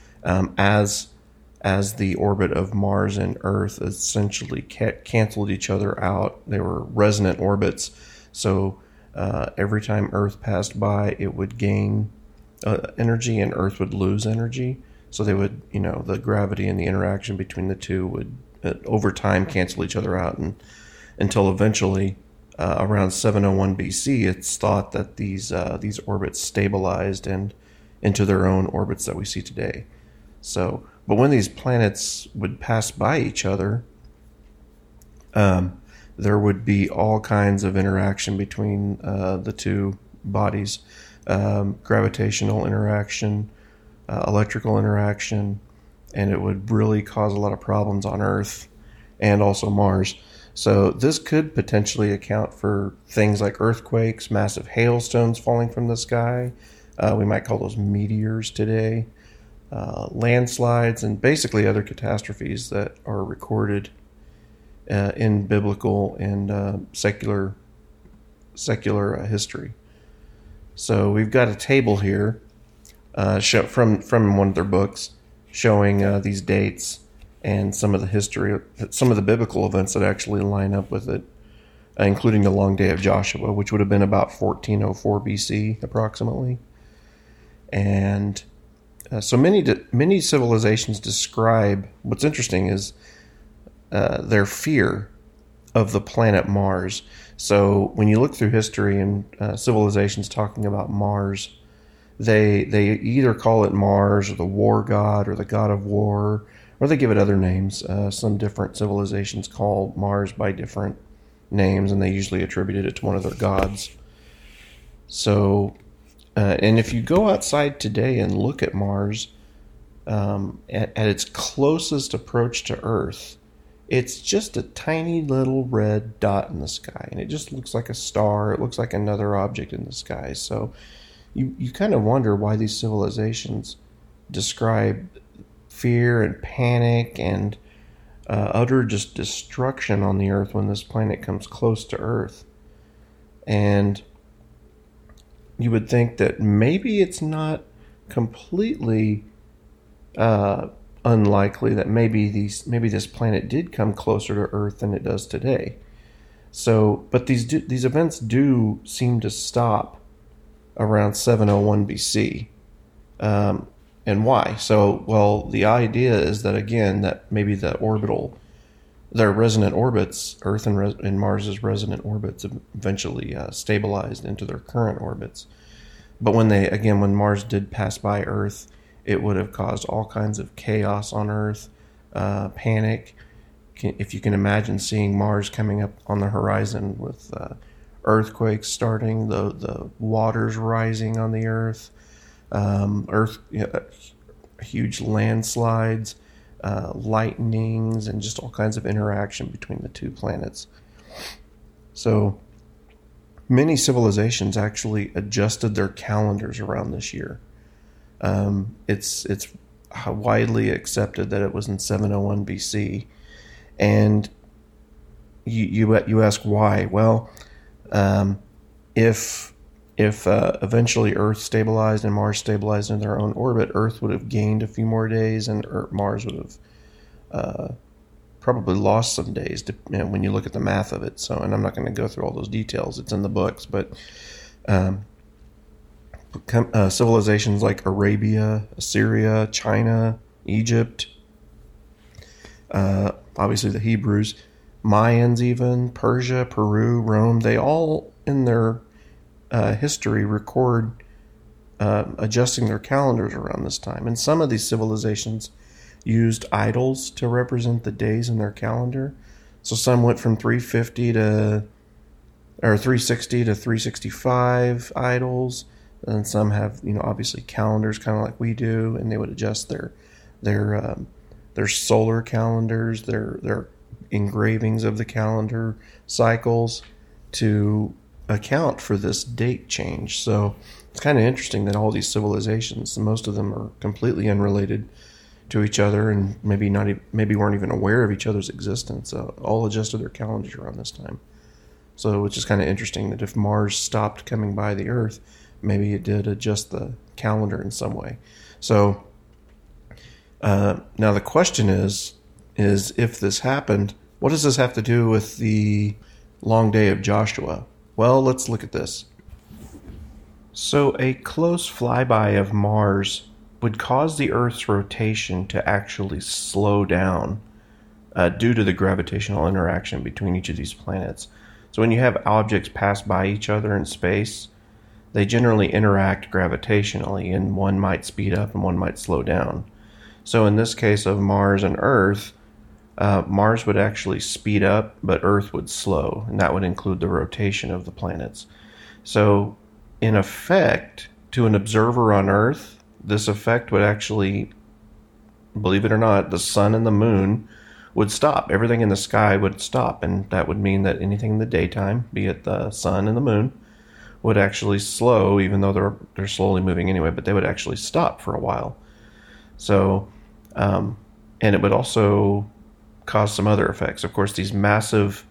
as the orbit of Mars and Earth essentially canceled each other out. They were resonant orbits, so every time Earth passed by, it would gain energy, and Earth would lose energy. So they would, the gravity and the interaction between the two would, over time, cancel each other out, and until eventually, around 701 BC, it's thought that these orbits stabilized and into their own orbits that we see today. So, but when these planets would pass by each other, there would be all kinds of interaction between the two bodies, gravitational interaction, electrical interaction, and it would really cause a lot of problems on Earth and also Mars. So this could potentially account for things like earthquakes, massive hailstones falling from the sky. We might call those meteors today. Landslides, and basically other catastrophes that are recorded in biblical and secular history. So we've got a table here from one of their books showing these dates and some of the history, some of the biblical events that actually line up with it, including the long day of Joshua, which would have been about 1404 BC approximately. And so many civilizations describe, what's interesting is their fear of the planet Mars. So when you look through history and civilizations talking about Mars, they either call it Mars or the war god or the god of war, or they give it other names. Some different civilizations call Mars by different names, and they usually attributed it to one of their gods. So, and if you go outside today and look at Mars, at its closest approach to Earth, it's just a tiny little red dot in the sky, and it just looks like a star. It looks like another object in the sky. So you kind of wonder why these civilizations describe fear and panic and utter just destruction on the Earth when this planet comes close to Earth. And you would think that maybe it's not completely unlikely that maybe this planet did come closer to Earth than it does today. So, but these events do seem to stop around 701 BC. And why? So, well, the idea is that, again, that maybe their resonant orbits, Earth and Mars's resonant orbits, eventually stabilized into their current orbits. But when Mars did pass by Earth, it would have caused all kinds of chaos on Earth, panic. If you can imagine seeing Mars coming up on the horizon with earthquakes starting, the waters rising on the Earth, huge landslides, lightnings, and just all kinds of interaction between the two planets. So many civilizations actually adjusted their calendars around this year. It's widely accepted that it was in 701 BC, and you ask why? Well, if eventually Earth stabilized and Mars stabilized in their own orbit, Earth would have gained a few more days, and Mars would have probably lost some days when you look at the math of it. So, and I'm not going to go through all those details. It's in the books, but civilizations like Arabia, Assyria, China, Egypt, obviously the Hebrews, Mayans even, Persia, Peru, Rome, they all in their history record adjusting their calendars around this time. And some of these civilizations used idols to represent the days in their calendar. So some went from 360 to 365 idols, and some have, obviously calendars kind of like we do, and they would adjust their solar calendars, their engravings of the calendar cycles to account for this date change. So it's kind of interesting that all these civilizations, most of them are completely unrelated to each other, and maybe weren't even aware of each other's existence. All adjusted their calendars around this time. So it's just kind of interesting that if Mars stopped coming by the Earth, maybe it did adjust the calendar in some way. So now the question is if this happened, what does this have to do with the long day of Joshua? Well, let's look at this. So a close flyby of Mars would cause the Earth's rotation to actually slow down due to the gravitational interaction between each of these planets. So when you have objects pass by each other in space, they generally interact gravitationally, and one might speed up and one might slow down. So in this case of Mars and Earth, Mars would actually speed up, but Earth would slow, and that would include the rotation of the planets. So in effect, to an observer on Earth, this effect would actually, believe it or not, the sun and the moon would stop. Everything in the sky would stop, and that would mean that anything in the daytime, be it the sun and the moon, would actually slow, even though they're slowly moving anyway, but they would actually stop for a while. So, and it would also cause some other effects. Of course, these massive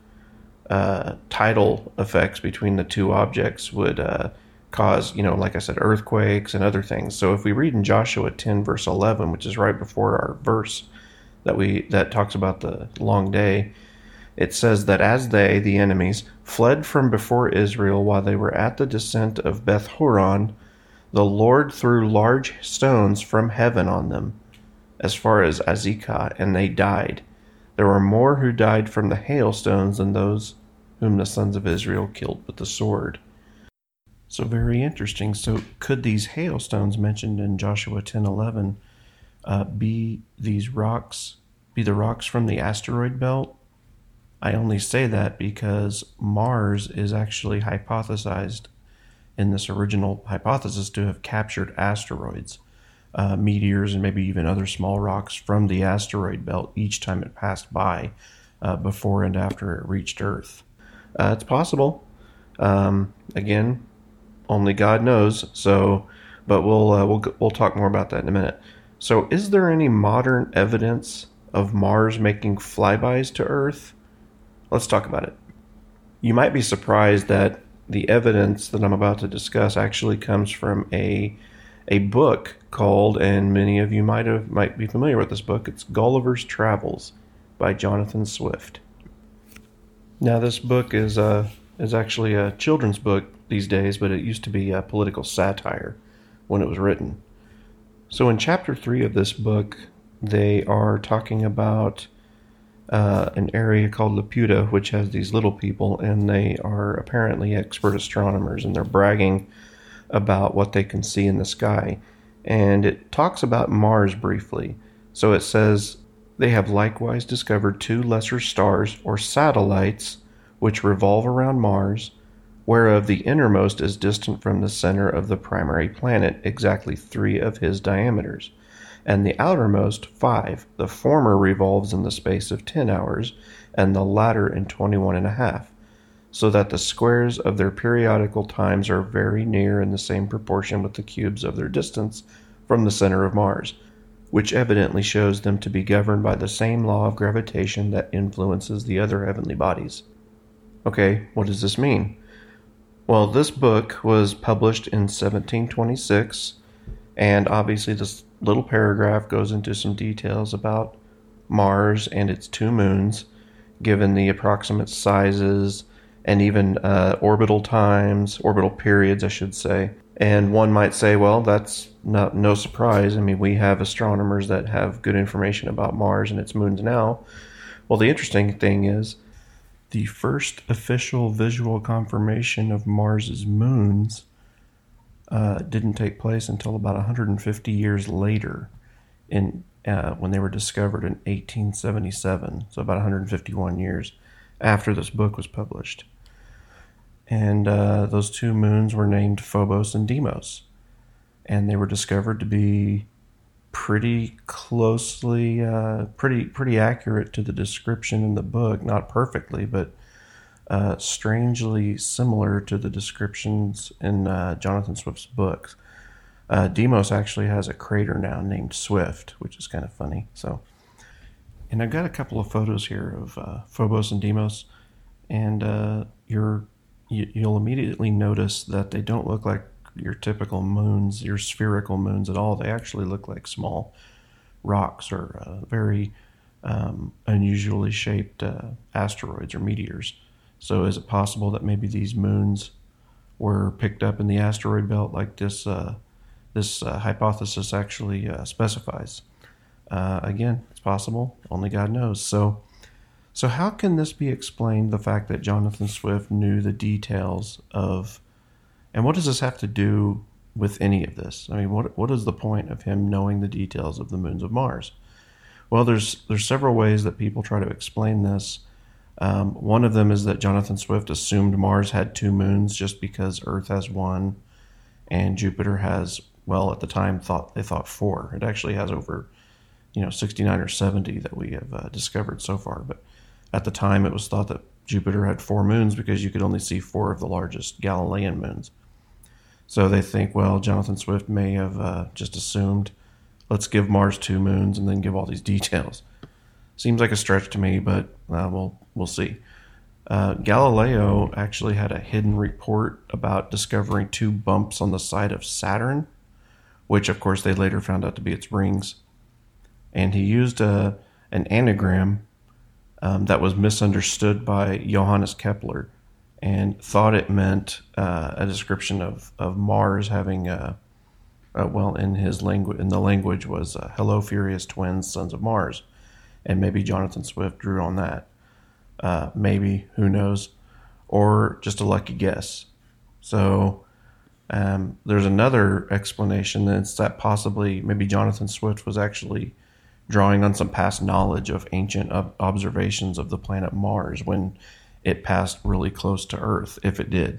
tidal effects between the two objects would cause, like I said, earthquakes and other things. So if we read in Joshua 10, verse 11, which is right before our verse that talks about the long day, it says that as they, the enemies, fled from before Israel while they were at the descent of Beth Horon, the Lord threw large stones from heaven on them, as far as Azekah, and they died. There were more who died from the hailstones than those whom the sons of Israel killed with the sword. So very interesting. So could these hailstones mentioned in Joshua 10:11 be the rocks from the asteroid belt? I only say that because Mars is actually hypothesized in this original hypothesis to have captured asteroids, meteors, and maybe even other small rocks from the asteroid belt each time it passed by, before and after it reached Earth. It's possible. Again, only God knows. So, but we'll talk more about that in a minute. So, is there any modern evidence of Mars making flybys to Earth? Let's talk about it. You might be surprised that the evidence that I'm about to discuss actually comes from a book called, and many of you might be familiar with this book, it's Gulliver's Travels by Jonathan Swift. Now, this book is actually a children's book these days, but it used to be a political satire when it was written. So, in chapter 3 of this book, they are talking about an area called Laputa, which has these little people, and they are apparently expert astronomers, and they're bragging about what they can see in the sky. And it talks about Mars briefly. So it says, they have likewise discovered 2 lesser stars or satellites which revolve around Mars, whereof the innermost is distant from the center of the primary planet exactly 3 of his diameters, and the outermost 5. The former revolves in the space of 10 hours, and the latter in 21.5, so that the squares of their periodical times are very near in the same proportion with the cubes of their distance from the center of Mars, which evidently shows them to be governed by the same law of gravitation that influences the other heavenly bodies. Okay, what does this mean? Well, this book was published in 1726, and obviously this little paragraph goes into some details about Mars and its 2 moons, given the approximate sizes and even orbital periods, I should say. And one might say, well, that's no surprise. I mean, we have astronomers that have good information about Mars and its moons now. Well, the interesting thing is, the first official visual confirmation of Mars's moons didn't take place until about 150 years later, when they were discovered in 1877, so about 151 years after this book was published. And those 2 moons were named Phobos and Deimos, and they were discovered to be pretty closely, pretty accurate to the description in the book. Not perfectly, but strangely similar to the descriptions in Jonathan Swift's books. Deimos actually has a crater now named Swift, which is kind of funny. So, and I've got a couple of photos here of Phobos and Deimos, and you'll immediately notice that they don't look like your typical moons, your spherical moons at all. They actually look like small rocks or very unusually shaped asteroids or meteors. So is it possible that maybe these moons were picked up in the asteroid belt like this hypothesis actually specifies? Again, it's possible. Only God knows. So how can this be explained, the fact that Jonathan Swift knew the details of, and what does this have to do with any of this? I mean, what is the point of him knowing the details of the moons of Mars? Well, there's several ways that people try to explain this. One of them is that Jonathan Swift assumed Mars had 2 moons just because Earth has 1, and Jupiter has, well, at the time they thought 4. It actually has over 69 or 70 that we have discovered so far, but at the time, it was thought that Jupiter had 4 moons because you could only see 4 of the largest Galilean moons. So they think, well, Jonathan Swift may have just assumed, let's give Mars 2 moons and then give all these details. Seems like a stretch to me, but we'll see. Galileo actually had a hidden report about discovering 2 bumps on the side of Saturn, which, of course, they later found out to be its rings. And he used an anagram that was misunderstood by Johannes Kepler, and thought it meant a description of Mars having, in the language was, hello, furious twins, sons of Mars. And maybe Jonathan Swift drew on that. Maybe, who knows? Or just a lucky guess. So there's another explanation, that's that possibly maybe Jonathan Swift was actually drawing on some past knowledge of ancient observations of the planet Mars when it passed really close to Earth, if it did.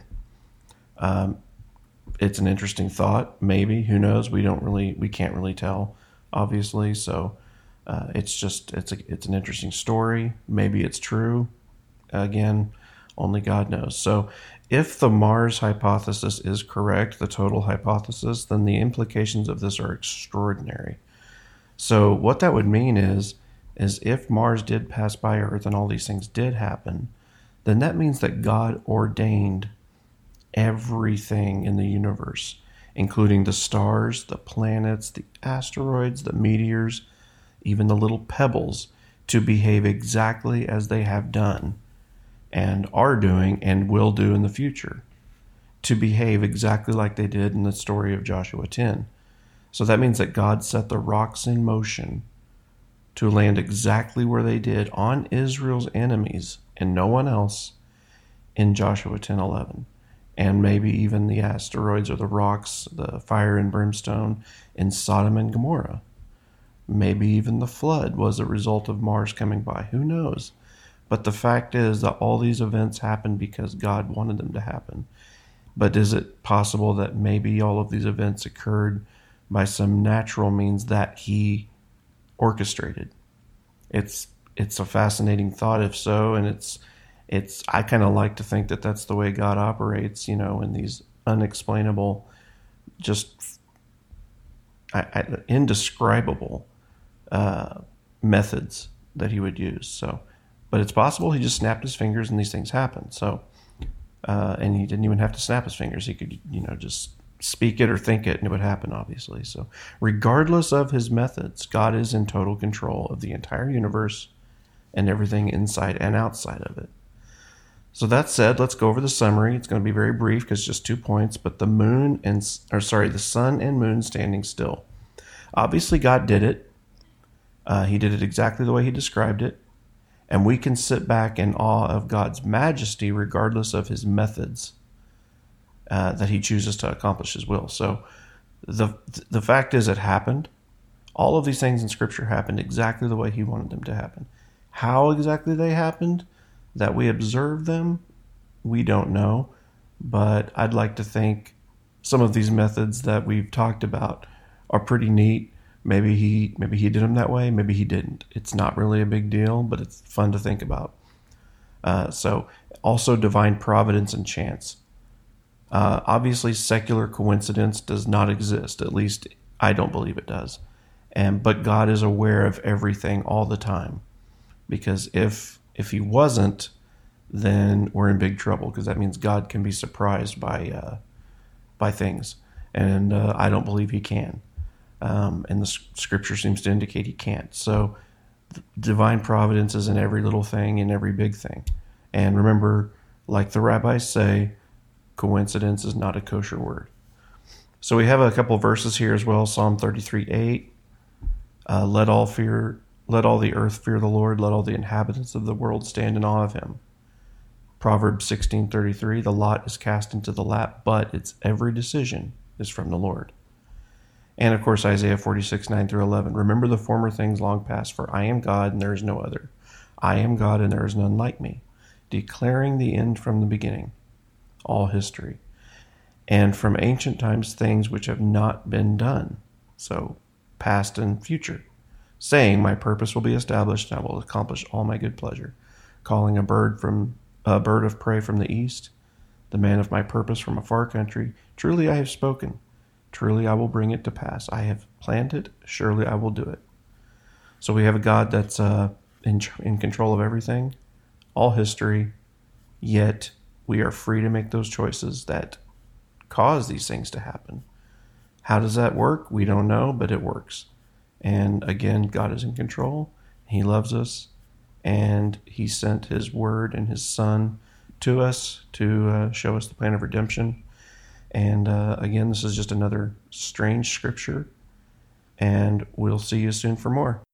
It's an interesting thought, maybe, who knows? We can't really tell, obviously. So it's an interesting story. Maybe it's true. Again, only God knows. So if the Mars hypothesis is correct, the total hypothesis, then the implications of this are extraordinary. So what that would mean is if Mars did pass by Earth and all these things did happen, then that means that God ordained everything in the universe, including the stars, the planets, the asteroids, the meteors, even the little pebbles, to behave exactly as they have done. and are doing and will do in the future, to behave exactly like they did in the story of Joshua 10. So that means that God set the rocks in motion to land exactly where they did on Israel's enemies and no one else in Joshua 10:11. And maybe even the asteroids or the rocks, the fire and brimstone in Sodom and Gomorrah. Maybe even the flood was a result of Mars coming by. Who knows? But the fact is that all these events happened because God wanted them to happen. But is it possible that maybe all of these events occurred by some natural means that he orchestrated? It's a fascinating thought if so, and I kind of like to think that that's the way God operates, in these unexplainable, just indescribable methods that he would use. So, but it's possible he just snapped his fingers and these things happened. So, and he didn't even have to snap his fingers. He could, just speak it or think it and it would happen, obviously. So regardless of his methods, God is in total control of the entire universe and everything inside and outside of it. So that said, let's go over the summary. It's going to be very brief because it's just 2 points, but the sun and moon standing still. Obviously, God did it. He did it exactly the way he described it. And we can sit back in awe of God's majesty regardless of his methods that he chooses to accomplish his will. So the fact is it happened. All of these things in Scripture happened exactly the way he wanted them to happen. How exactly they happened, that we observe them, we don't know. But I'd like to think some of these methods that we've talked about are pretty neat. Maybe he did them that way. Maybe he didn't. It's not really a big deal, but it's fun to think about. So also divine providence and chance. Obviously, secular coincidence does not exist. At least I don't believe it does. But God is aware of everything all the time. Because if he wasn't, then we're in big trouble. Because that means God can be surprised by things, and I don't believe he can. And the Scripture seems to indicate he can't. So divine providence is in every little thing, in every big thing. And remember, like the rabbis say, coincidence is not a kosher word. So we have a couple verses here as well. Psalm 33:8. Let all the earth fear the Lord. Let all the inhabitants of the world stand in awe of him. Proverbs 16:33. The lot is cast into the lap, but its every decision is from the Lord. And of course, Isaiah 46:9-11. Remember the former things long past, for I am God and there is no other. I am God and there is none like me, declaring the end from the beginning, all history, and from ancient times things which have not been done, so past and future, saying, my purpose will be established and I will accomplish all my good pleasure, calling a bird of prey from the east, the man of my purpose from a far country. Truly I have spoken. Truly I will bring it to pass. I have planned it. Surely I will do it. So we have a God that's in control of everything, all history, yet we are free to make those choices that cause these things to happen. How does that work? We don't know, but it works. And again, God is in control. He loves us, and he sent his word and his son to us to show us the plan of redemption. And again, this is just another strange scripture, and we'll see you soon for more.